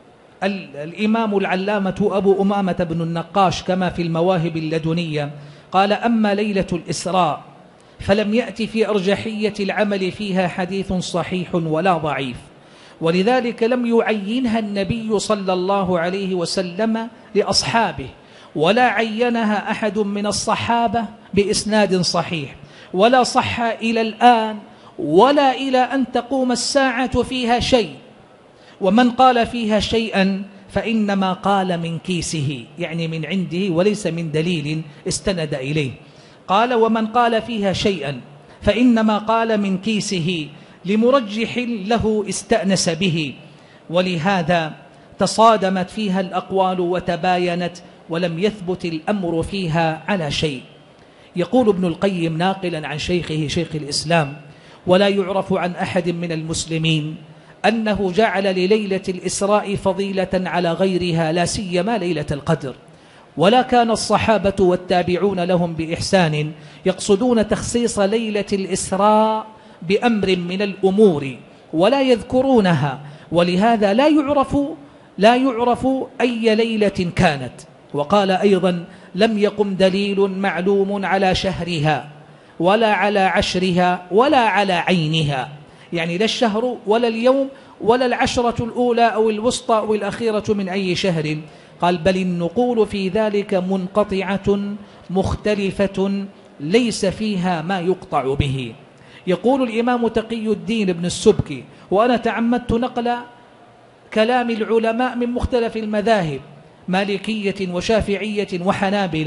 الإمام العلامة أبو أمامة بن النقاش كما في المواهب اللدنية، قال: أما ليلة الإسراء فلم يأتي في أرجحية العمل فيها حديث صحيح ولا ضعيف، ولذلك لم يعينها النبي صلى الله عليه وسلم لأصحابه، ولا عينها أحد من الصحابة بإسناد صحيح، ولا صح إلى الآن ولا إلى أن تقوم الساعة فيها شيء. ومن قال فيها شيئا فإنما قال من كيسه، يعني من عنده وليس من دليل استند إليه. قال: ومن قال فيها شيئا فإنما قال من كيسه لمرجح له استأنس به، ولهذا تصادمت فيها الأقوال وتباينت، ولم يثبت الأمر فيها على شيء. يقول ابن القيم ناقلا عن شيخه شيخ الإسلام: ولا يعرف عن أحد من المسلمين أنه جعل لليلة الإسراء فضيلة على غيرها، لا سيما ليلة القدر، ولا كان الصحابة والتابعون لهم بإحسان يقصدون تخصيص ليلة الإسراء بأمر من الأمور ولا يذكرونها، ولهذا لا يعرف لا يعرف أي ليلة كانت. وقال أيضا: لم يقم دليل معلوم على شهرها ولا على عشرها ولا على عينها، يعني لا الشهر ولا اليوم ولا العشرة الأولى أو الوسطى أو الأخيرة من أي شهر. قال: بل النقول في ذلك منقطعة مختلفة ليس فيها ما يقطع به. يقول الإمام تقي الدين بن السبكي، وأنا تعمدت نقل كلام العلماء من مختلف المذاهب، مالكية وشافعية وحنابلة،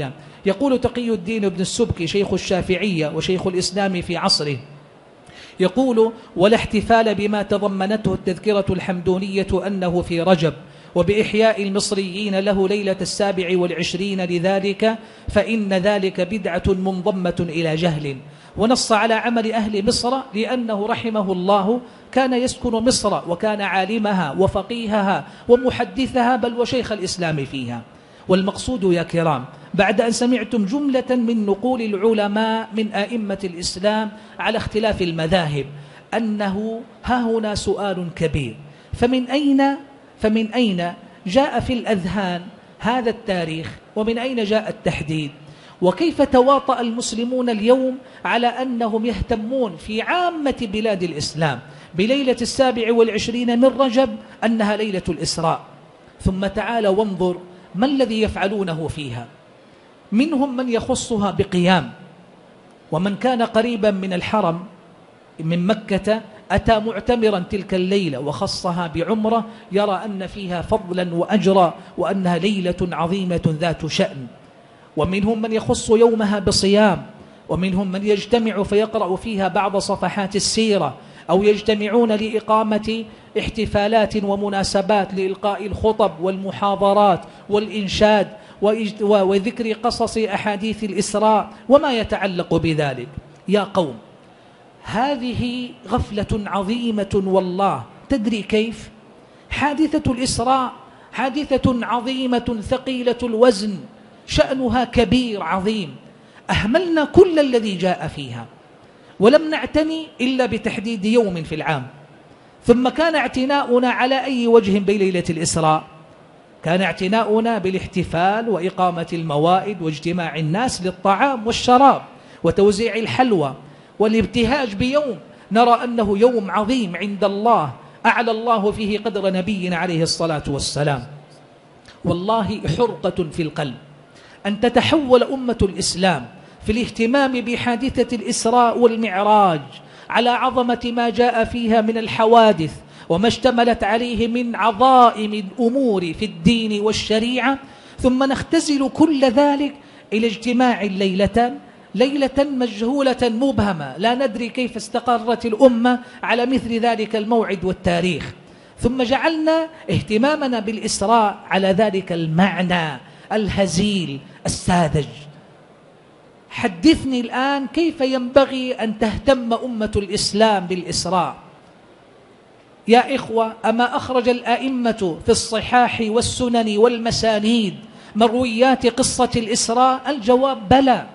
يقول تقي الدين ابن السبكي شيخ الشافعية وشيخ الإسلام في عصره، يقول: ولا احتفال بما تضمنته التذكرة الحمدونية أنه في رجب، وبإحياء المصريين له ليلة السابع والعشرين لذلك، فإن ذلك بدعة منضمة إلى جهل. ونص على عمل أهل مصر لأنه رحمه الله كان يسكن مصر وكان عالمها وفقيهها ومحدثها، بل وشيخ الإسلام فيها. والمقصود يا كرام، بعد أن سمعتم جملة من نقول العلماء من أئمة الإسلام على اختلاف المذاهب، أنه ها هنا سؤال كبير: فمن أين فمن أين جاء في الأذهان هذا التاريخ؟ ومن أين جاء التحديد؟ وكيف تواطأ المسلمون اليوم على أنهم يهتمون في عامة بلاد الإسلام بليلة السابع والعشرين من رجب أنها ليلة الإسراء؟ ثم تعال وانظر ما الذي يفعلونه فيها. منهم من يخصها بقيام، ومن كان قريبا من الحرم من مكة أتى معتمرا تلك الليلة وخصها بعمرة، يرى أن فيها فضلا وأجرا وأنها ليلة عظيمة ذات شأن. ومنهم من يخص يومها بصيام، ومنهم من يجتمع فيقرأ فيها بعض صفحات السيرة، أو يجتمعون لإقامة احتفالات ومناسبات لإلقاء الخطب والمحاضرات والإنشاد وذكر قصص أحاديث الإسراء وما يتعلق بذلك. يا قوم، هذه غفلة عظيمة والله. تدري كيف؟ حادثة الإسراء حادثة عظيمة ثقيلة الوزن، شأنها كبير عظيم، أهملنا كل الذي جاء فيها ولم نعتني إلا بتحديد يوم في العام. ثم كان اعتناؤنا على أي وجه بليلة الإسراء؟ كان اعتناؤنا بالاحتفال وإقامة الموائد واجتماع الناس للطعام والشراب وتوزيع الحلوى والابتهاج بيوم نرى أنه يوم عظيم عند الله، أعلى الله فيه قدر نبينا عليه الصلاة والسلام. والله حرقة في القلب أن تتحول أمة الإسلام في الاهتمام بحادثة الإسراء والمعراج على عظمة ما جاء فيها من الحوادث وما اشتملت عليه من عظائم الأمور في الدين والشريعة، ثم نختزل كل ذلك إلى اجتماع ليلة ليلة مجهولة مبهمة، لا ندري كيف استقرت الأمة على مثل ذلك الموعد والتاريخ. ثم جعلنا اهتمامنا بالإسراء على ذلك المعنى الهزيل الساذج. حدثني الآن كيف ينبغي أن تهتم أمة الإسلام بالإسراء؟ يا إخوة، أما أخرج الأئمة في الصحاح والسنن والمسانيد مرويات قصة الإسراء؟ الجواب بلى.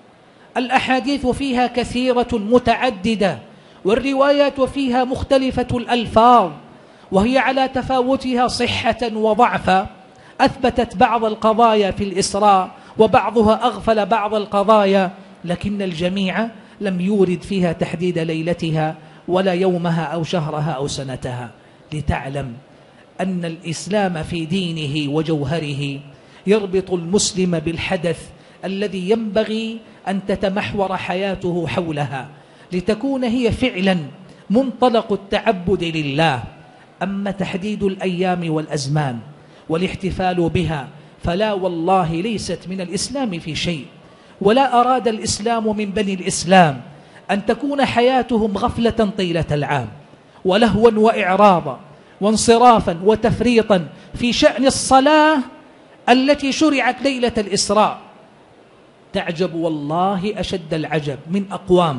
الأحاديث فيها كثيرة متعددة، والروايات فيها مختلفة الألفاظ، وهي على تفاوتها صحة وضعفا. أثبتت بعض القضايا في الإسراء وبعضها أغفل بعض القضايا، لكن الجميع لم يورد فيها تحديد ليلتها ولا يومها أو شهرها أو سنتها. لتعلم أن الإسلام في دينه وجوهره يربط المسلم بالحدث الذي ينبغي أن تتمحور حياته حولها، لتكون هي فعلا منطلق التعبد لله. أما تحديد الأيام والأزمان والاحتفال بها فلا والله ليست من الإسلام في شيء، ولا أراد الإسلام من بني الإسلام أن تكون حياتهم غفلة طيلة العام ولهوا وإعراضا وانصرافا وتفريطا في شأن الصلاة التي شرعت ليلة الإسراء. تعجب والله أشد العجب من أقوام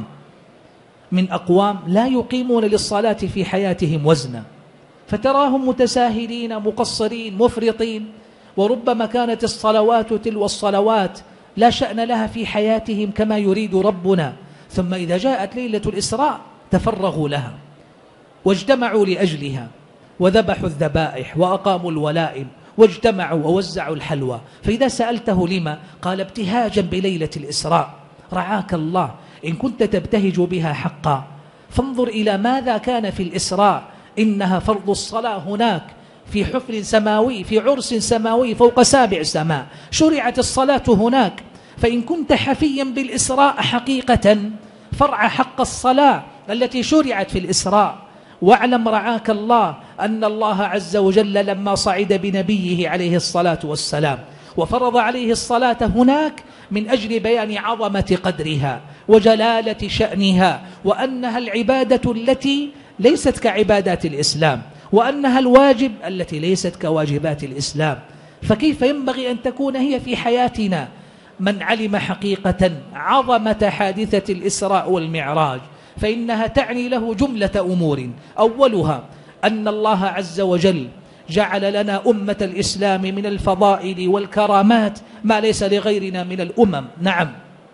من أقوام لا يقيمون للصلاة في حياتهم وزنا، فتراهم متساهلين مقصرين مفرطين، وربما كانت الصلوات تلو الصلوات لا شأن لها في حياتهم كما يريد ربنا، ثم إذا جاءت ليلة الإسراء تفرغوا لها واجتمعوا لأجلها وذبحوا الذبائح وأقاموا الولائم واجتمعوا ووزعوا الحلوى. فإذا سألته لما؟ قال ابتهاجا بليلة الإسراء. رعاك الله إن كنت تبتهج بها حقا، فانظر إلى ماذا كان في الإسراء. إنها فرض الصلاة هناك في حفل سماوي، في عرس سماوي فوق سابع سماء، شرعت الصلاة هناك. فإن كنت حفيا بالإسراء حقيقة فرع حق الصلاة التي شرعت في الإسراء. واعلم رعاك الله أن الله عز وجل لما صعد بنبيه عليه الصلاة والسلام وفرض عليه الصلاة هناك من أجل بيان عظمة قدرها وجلالة شأنها، وأنها العبادة التي ليست كعبادات الإسلام، وأنها الواجب التي ليست كواجبات الإسلام. فكيف ينبغي أن تكون هي في حياتنا؟ من علم حقيقة عظمة حادثة الإسراء والمعراج فإنها تعني له جملة أمور، أولها أن الله عز وجل جعل لنا أمة الإسلام من الفضائل والكرامات ما ليس لغيرنا من الأمم، نعم،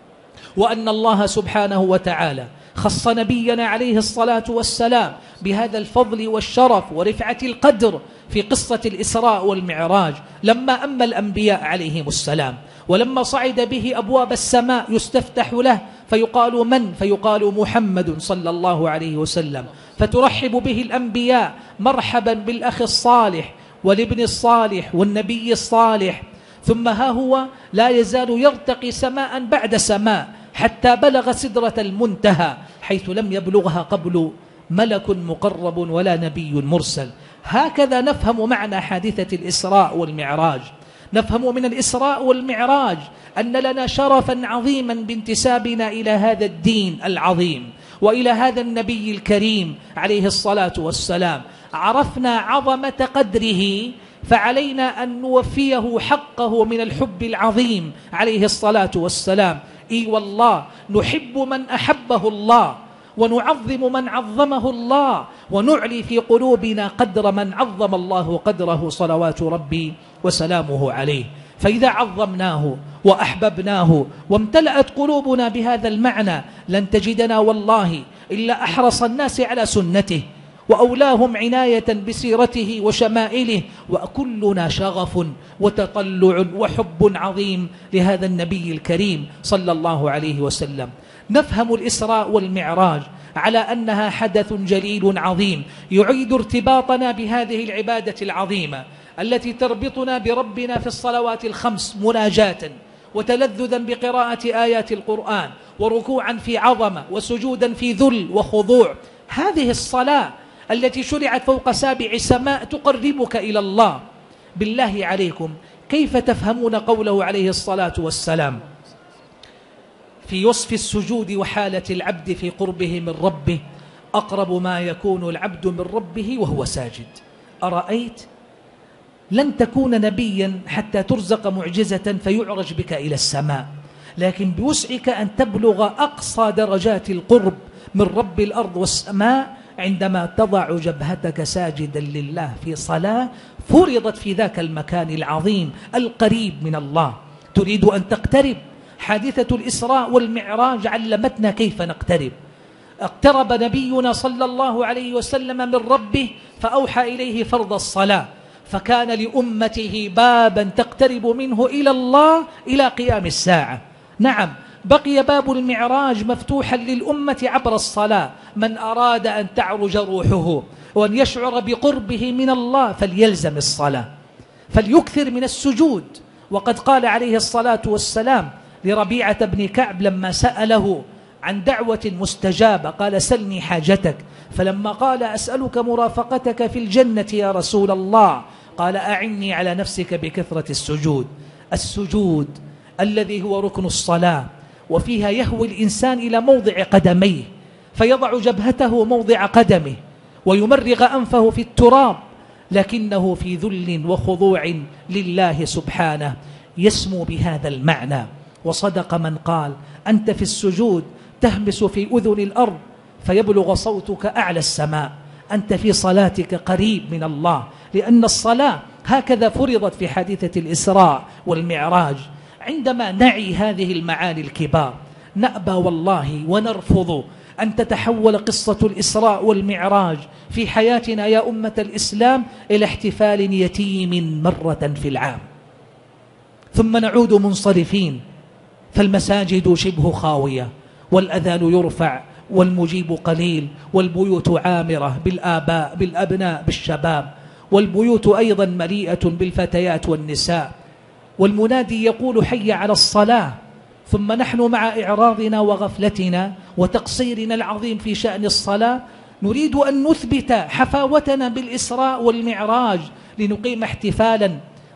وأن الله سبحانه وتعالى خص نبينا عليه الصلاة والسلام بهذا الفضل والشرف ورفعة القدر في قصة الإسراء والمعراج لما أما الأنبياء عليهم السلام، ولما صعد به أبواب السماء يستفتح له فيقال من؟ فيقال محمد صلى الله عليه وسلم، فترحب به الأنبياء مرحبا بالأخ الصالح والابن الصالح والنبي الصالح. ثم ها هو لا يزال يرتقي سماء بعد سماء حتى بلغ سدرة المنتهى حيث لم يبلغها قبل ملك مقرب ولا نبي مرسل. هكذا نفهم معنى حادثة الإسراء والمعراج. نفهم من الإسراء والمعراج أن لنا شرفا عظيما بانتسابنا إلى هذا الدين العظيم وإلى هذا النبي الكريم عليه الصلاة والسلام. عرفنا عظمة قدره فعلينا أن نوفيه حقه من الحب العظيم عليه الصلاة والسلام. إي والله نحب من أحبه الله، ونعظم من عظمه الله، ونعلي في قلوبنا قدر من عظم الله قدره صلوات ربي وسلامه عليه. فإذا عظمناه وأحببناه وامتلأت قلوبنا بهذا المعنى لن تجدنا والله إلا أحرص الناس على سنته وأولاهم عناية بسيرته وشمائله، وكلنا شغف وتطلع وحب عظيم لهذا النبي الكريم صلى الله عليه وسلم. نفهم الإسراء والمعراج على أنها حدث جليل عظيم يعيد ارتباطنا بهذه العبادة العظيمة التي تربطنا بربنا في الصلوات الخمس مناجاة وتلذذا بقراءة آيات القرآن وركوعا في عظمة وسجودا في ذل وخضوع. هذه الصلاة التي شرعت فوق سابع سماء تقربك إلى الله. بالله عليكم كيف تفهمون قوله عليه الصلاة والسلام في وصف السجود وحالة العبد في قربه من ربه: أقرب ما يكون العبد من ربه وهو ساجد. أرأيت؟ لن تكون نبيا حتى ترزق معجزة فيعرج بك إلى السماء، لكن بوسعك أن تبلغ أقصى درجات القرب من رب الأرض والسماء عندما تضع جبهتك ساجدا لله في صلاة فرضت في ذاك المكان العظيم القريب من الله. تريد أن تقترب. حادثة الإسراء والمعراج علمتنا كيف نقترب. اقترب نبينا صلى الله عليه وسلم من ربه فأوحى إليه فرض الصلاة، فكان لأمته بابا تقترب منه إلى الله إلى قيام الساعة. نعم، بقي باب المعراج مفتوحا للأمة عبر الصلاة. من أراد أن تعرج روحه وأن يشعر بقربه من الله فليلزم الصلاة، فليكثر من السجود. وقد قال عليه الصلاة والسلام لربيعة بن كعب لما سأله عن دعوة مستجابة قال: سلني حاجتك. فلما قال: أسألك مرافقتك في الجنة يا رسول الله، قال: أعني على نفسك بكثرة السجود. السجود الذي هو ركن الصلاة، وفيها يهوي الإنسان إلى موضع قدميه فيضع جبهته موضع قدمه ويمرغ أنفه في التراب، لكنه في ذل وخضوع لله سبحانه يسمو بهذا المعنى. وصدق من قال: أنت في السجود تهمس في أذن الأرض فيبلغ صوتك أعلى السماء. أنت في صلاتك قريب من الله، لأن الصلاة هكذا فرضت في حادثة الإسراء والمعراج. عندما نعي هذه المعاني الكبار نأبى والله ونرفض أن تتحول قصة الإسراء والمعراج في حياتنا يا أمة الإسلام إلى احتفال يتيم مرة في العام، ثم نعود منصرفين فالمساجد شبه خاوية والأذان يرفع والمجيب قليل والبيوت عامرة بالآباء بالأبناء بالشباب، والبيوت أيضا مليئة بالفتيات والنساء، والمنادي يقول: حي على الصلاة. ثم نحن مع إعراضنا وغفلتنا وتقصيرنا العظيم في شأن الصلاة نريد أن نثبت حفاوتنا بالإسراء والمعراج لنقيم احتفالا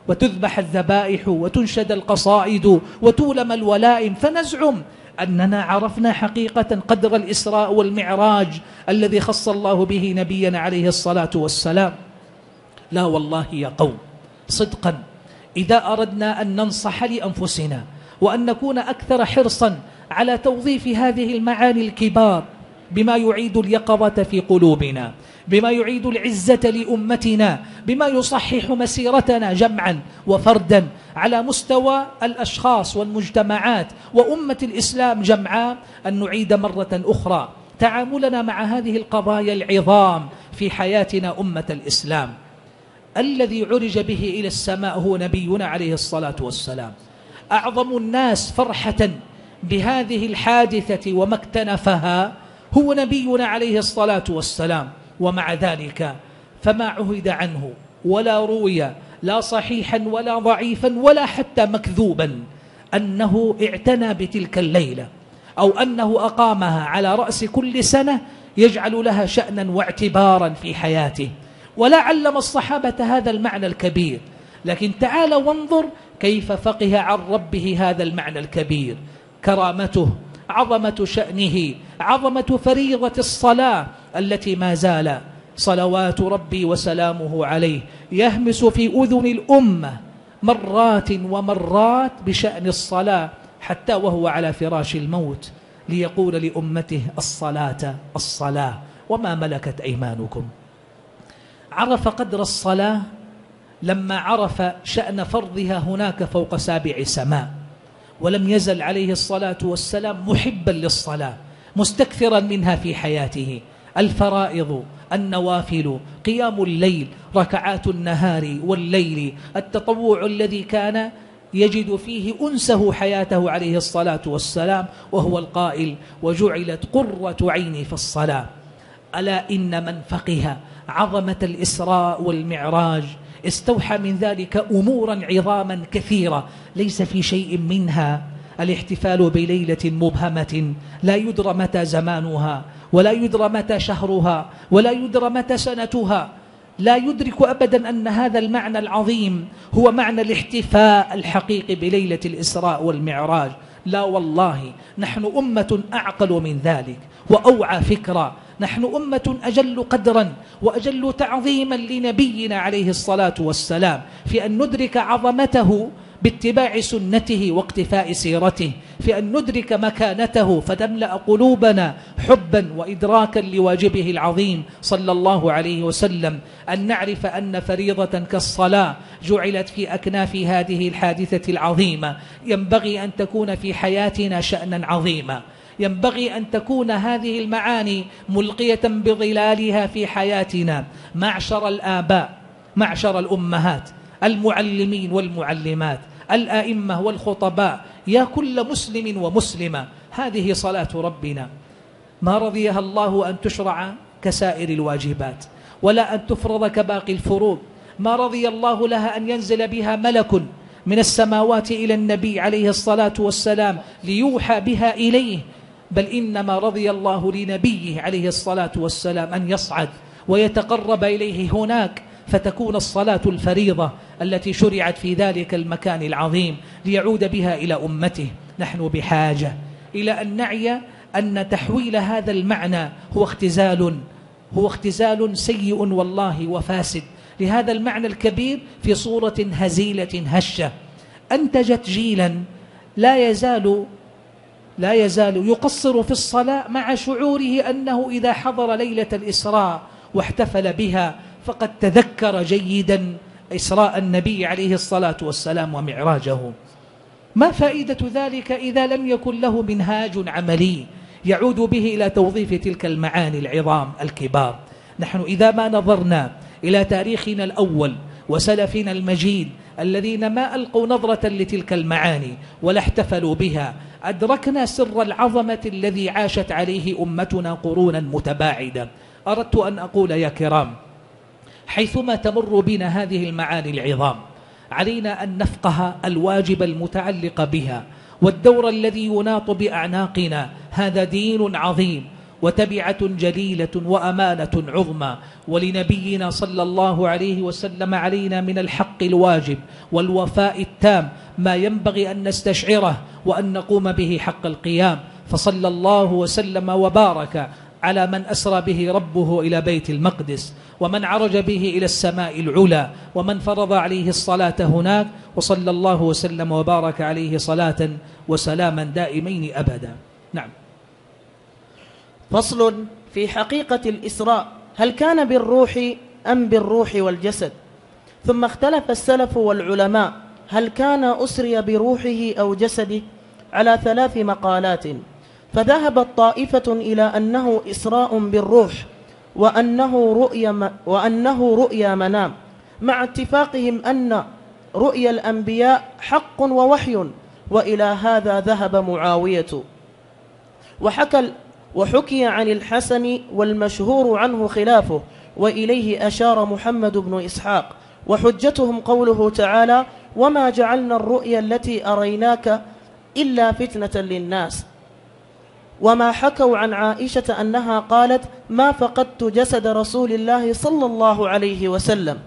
وتذبح الذبائح وتنشد القصائد وتولم الولائم، فنزعم أننا عرفنا حقيقة قدر الإسراء والمعراج الذي خص الله به نبينا عليه الصلاة والسلام. لا والله يا قوم، صدقا إذا أردنا أن ننصح لأنفسنا وأن نكون أكثر حرصا على توظيف هذه المعاني الكبار بما يعيد اليقظة في قلوبنا، بما يعيد العزة لأمتنا، بما يصحح مسيرتنا جمعا وفردا على مستوى الأشخاص والمجتمعات وأمة الإسلام جمعاء، أن نعيد مرة أخرى تعاملنا مع هذه القضايا العظام في حياتنا أمة الإسلام. الذي عرج به إلى السماء هو نبينا عليه الصلاة والسلام. أعظم الناس فرحة بهذه الحادثة وما اكتنفها هو نبينا عليه الصلاة والسلام، ومع ذلك فما عهد عنه ولا روي لا صحيحا ولا ضعيفا ولا حتى مكذوبا أنه اعتنى بتلك الليلة أو أنه أقامها على رأس كل سنة يجعل لها شأنا واعتبارا في حياته، ولا علم الصحابة هذا المعنى الكبير. لكن تعال وانظر كيف فقه عن ربه هذا المعنى الكبير، كرامته، عظمة شأنه، عظمة فريضة الصلاة التي ما زال صلوات ربي وسلامه عليه يهمس في أذن الأمة مرات ومرات بشأن الصلاة، حتى وهو على فراش الموت ليقول لأمته الصلاة الصلاة وما ملكت أيمانكم. عرف قدر الصلاة لما عرف شأن فرضها هناك فوق سابع سماء، ولم يزل عليه الصلاة والسلام محبا للصلاة مستكثرا منها في حياته. الفرائض، النوافل، قيام الليل، ركعات النهار والليل، التطوع الذي كان يجد فيه أنسه حياته عليه الصلاة والسلام، وهو القائل وجعلت قرة عيني في الصلاة. ألا إن من فقه عظمة الإسراء والمعراج استوحى من ذلك أمورا عظاما كثيرة ليس في شيء منها الاحتفال بليلة مبهمة لا يدرى متى زمانها ولا يدرى متى شهرها ولا يدرى متى سنتها. لا يدرك أبدا أن هذا المعنى العظيم هو معنى الاحتفاء الحقيقي بليلة الإسراء والمعراج. لا والله، نحن أمة أعقل من ذلك وأوعى فكرة، نحن أمة أجل قدرا وأجل تعظيما لنبينا عليه الصلاة والسلام في أن ندرك عظمته باتباع سنته واقتفاء سيرته، في أن ندرك مكانته فتملأ قلوبنا حبا وإدراكا لواجبه العظيم صلى الله عليه وسلم، أن نعرف أن فريضة كالصلاة جعلت في أكناف هذه الحادثة العظيمة ينبغي أن تكون في حياتنا شأنا عظيما، ينبغي أن تكون هذه المعاني ملقية بظلالها في حياتنا. معشر الآباء، معشر الأمهات، المعلمين والمعلمات، الآئمة والخطباء، يا كل مسلم ومسلمة، هذه صلاة ربنا ما رضيها الله أن تشرع كسائر الواجبات ولا أن تفرض كباقي الفروض، ما رضي الله لها أن ينزل بها ملك من السماوات إلى النبي عليه الصلاة والسلام ليوحى بها إليه، بل إنما رضي الله لنبيه عليه الصلاة والسلام أن يصعد ويتقرب إليه هناك فتكون الصلاة الفريضة التي شرعت في ذلك المكان العظيم ليعود بها إلى أمته. نحن بحاجة إلى أن نعي أن تحويل هذا المعنى هو اختزال هو اختزال سيء والله وفاسد لهذا المعنى الكبير في صورة هزيلة هشة أنتجت جيلا لا يزال لا يزال يقصر في الصلاة مع شعوره أنه إذا حضر ليلة الإسراء واحتفل بها فقد تذكر جيدا إسراء النبي عليه الصلاة والسلام ومعراجه. ما فائدة ذلك إذا لم يكن له منهاج عملي يعود به إلى توظيف تلك المعاني العظام الكبار؟ نحن إذا ما نظرنا إلى تاريخنا الأول وسلفنا المجيد الذين ما ألقوا نظرة لتلك المعاني ولا احتفلوا بها، أدركنا سر العظمة الذي عاشت عليه أمتنا قرونا متباعدة. أردت أن أقول يا كرام، حيثما تمر بنا هذه المعاني العظام علينا أن نفقه الواجب المتعلق بها والدور الذي يناط بأعناقنا. هذا دين عظيم وتبعة جليلة وأمانة عظمى، ولنبينا صلى الله عليه وسلم علينا من الحق الواجب والوفاء التام ما ينبغي أن نستشعره وأن نقوم به حق القيام. فصلى الله وسلم وبارك على من أسرى به ربه إلى بيت المقدس، ومن عرج به إلى السماء العلى، ومن فرض عليه الصلاة هناك، وصلى الله وسلم وبارك عليه صلاة وسلاما دائمين أبدا. نعم. فصل في حقيقة الإسراء، هل كان بالروح أم بالروح والجسد؟ ثم اختلف السلف والعلماء هل كان أسري بروحه أو جسده على ثلاث مقالات، فذهبت طائفة إلى أنه إسراء بالروح وأنه رؤيا, وأنه رؤيا منام، مع اتفاقهم أن رؤيا الأنبياء حق ووحي، وإلى هذا ذهب معاوية. وحكى وحكي عن الحسن والمشهور عنه خلافه، وإليه أشار محمد بن إسحاق. وحجتهم قوله تعالى: وما جعلنا الرؤيا التي أريناك إلا فتنة للناس. وما حكوا عن عائشة أنها قالت: ما فقدت جسد رسول الله صلى الله عليه وسلم.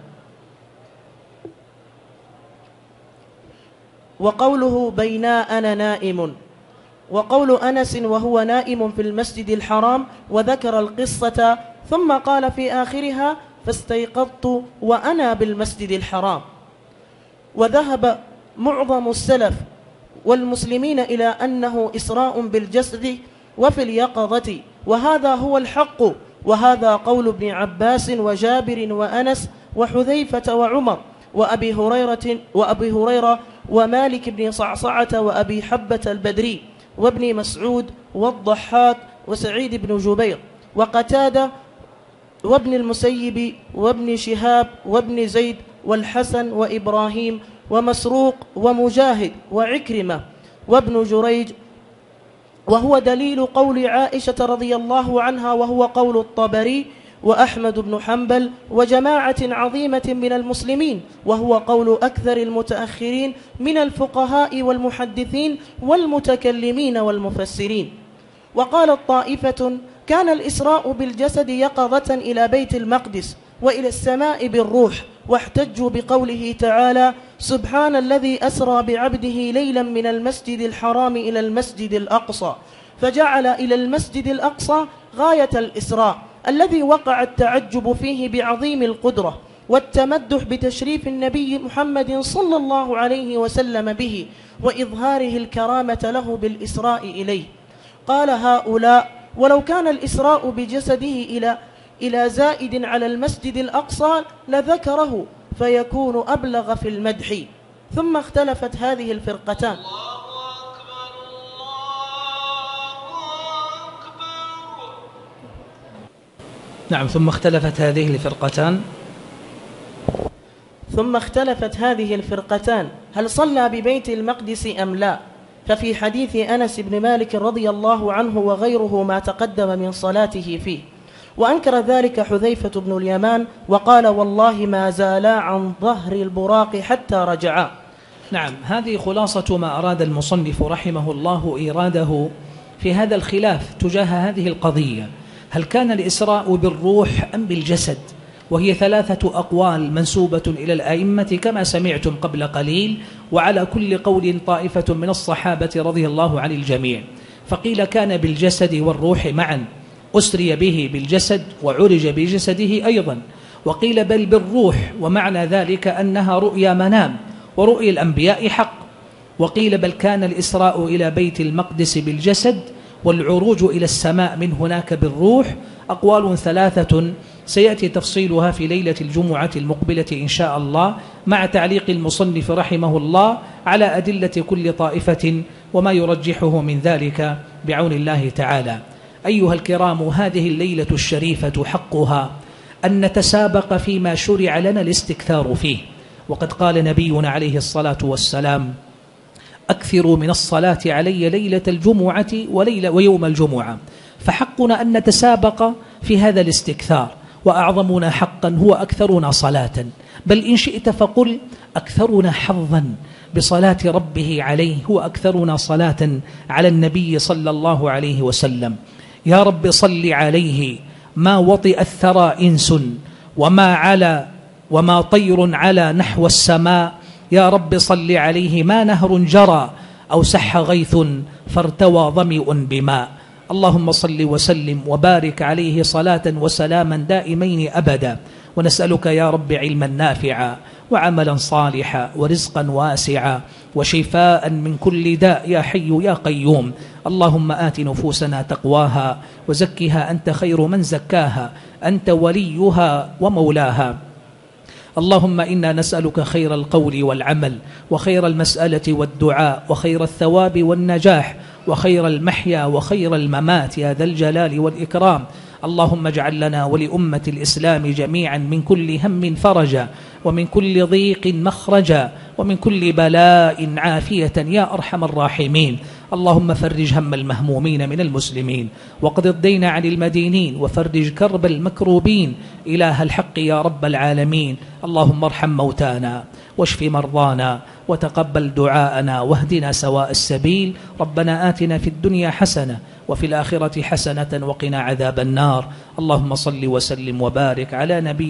وقوله: بينا أنا نائم. وقول أنس وهو نائم في المسجد الحرام، وذكر القصة ثم قال في آخرها: فاستيقظت وأنا بالمسجد الحرام. وذهب معظم السلف والمسلمين إلى أنه إسراء بالجسد وفي اليقظة، وهذا هو الحق، وهذا قول ابن عباس وجابر وأنس وحذيفة وعمر وأبي هريرة وأبي هريرة ومالك بن صعصعة وأبي حبة البدري وابن مسعود والضحاك وسعيد بن جبير وقتادة وابن المسيب وابن شهاب وابن زيد والحسن وإبراهيم ومسروق ومجاهد وعكرمة وابن جريج، وهو دليل قول عائشة رضي الله عنها، وهو قول الطبري وأحمد بن حنبل وجماعة عظيمة من المسلمين، وهو قول أكثر المتأخرين من الفقهاء والمحدثين والمتكلمين والمفسرين. وقالت طائفة: كان الإسراء بالجسد يقظة إلى بيت المقدس وإلى السماء بالروح، واحتجوا بقوله تعالى: سبحان الذي أسرى بعبده ليلا من المسجد الحرام إلى المسجد الأقصى، فجعل إلى المسجد الأقصى غاية الإسراء الذي وقع التعجب فيه بعظيم القدرة والتمدح بتشريف النبي محمد صلى الله عليه وسلم به، وإظهاره الكرامة له بالإسراء إليه. قال هؤلاء: ولو كان الإسراء بجسده إلى إلى زائد على المسجد الأقصى لذكره، فيكون أبلغ في المدح. ثم اختلفت هذه الفرقتان. نعم. ثم اختلفت هذه الفرقتان ثم اختلفت هذه الفرقتان هل صلى ببيت المقدس أم لا؟ ففي حديث أنس بن مالك رضي الله عنه وغيره ما تقدم من صلاته فيه، وأنكر ذلك حذيفة بن اليمان وقال: والله ما زالا عن ظهر البراق حتى رجعا. نعم. هذه خلاصة ما أراد المصنف رحمه الله إيراده في هذا الخلاف تجاه هذه القضية: هل كان الإسراء بالروح أم بالجسد؟ وهي ثلاثة أقوال منسوبة إلى الأئمة كما سمعتم قبل قليل، وعلى كل قول طائفة من الصحابة رضي الله عن الجميع. فقيل كان بالجسد والروح معا، أسري به بالجسد وعرج بجسده أيضا. وقيل بل بالروح، ومعنى ذلك أنها رؤيا منام، ورؤيا الأنبياء حق. وقيل بل كان الإسراء إلى بيت المقدس بالجسد والعروج إلى السماء من هناك بالروح. أقوال ثلاثة سيأتي تفصيلها في ليلة الجمعة المقبلة إن شاء الله، مع تعليق المصنف رحمه الله على أدلة كل طائفة وما يرجحه من ذلك بعون الله تعالى. أيها الكرام، هذه الليلة الشريفة حقها أن نتسابق فيما شرع لنا الاستكثار فيه. وقد قال نبينا عليه الصلاة والسلام: أكثروا من الصلاة علي ليلة الجمعة وليلة ويوم الجمعة. فحقنا أن نتسابق في هذا الاستكثار، وأعظمنا حقا هو أكثرنا صلاة، بل إن شئت فقل أكثرنا حظا بصلاة ربه عليه هو أكثرنا صلاة على النبي صلى الله عليه وسلم. يا رب صل عليه ما وطئ الثرى إنس وما على وما طير على نحو السماء. يا رب صل عليه ما نهر جرى أو سح غيث فارتوى ظمئ بماء. اللهم صل وسلم وبارك عليه صلاة وسلاما دائمين أبدا. ونسألك يا رب علما نافعا وعملا صالحا ورزقا واسعا وشفاء من كل داء يا حي يا قيوم. اللهم آت نفوسنا تقواها وزكها أنت خير من زكاها، أنت وليها ومولاها. اللهم إنا نسألك خير القول والعمل وخير المسألة والدعاء وخير الثواب والنجاح وخير المحيا وخير الممات يا ذا الجلال والإكرام. اللهم اجعل لنا ولأمة الإسلام جميعا من كل هم فرجا ومن كل ضيق مخرجا ومن كل بلاء عافية يا أرحم الراحمين. اللهم فرج هم المهمومين من المسلمين واقض الدين عن المدينين وفرج كرب المكروبين إله الحق يا رب العالمين. اللهم ارحم موتانا واشف مرضانا وتقبل دعاءنا واهدنا سواء السبيل. ربنا آتنا في الدنيا حسنة وفي الآخرة حسنة وقنا عذاب النار. اللهم صل وسلم وبارك على نبي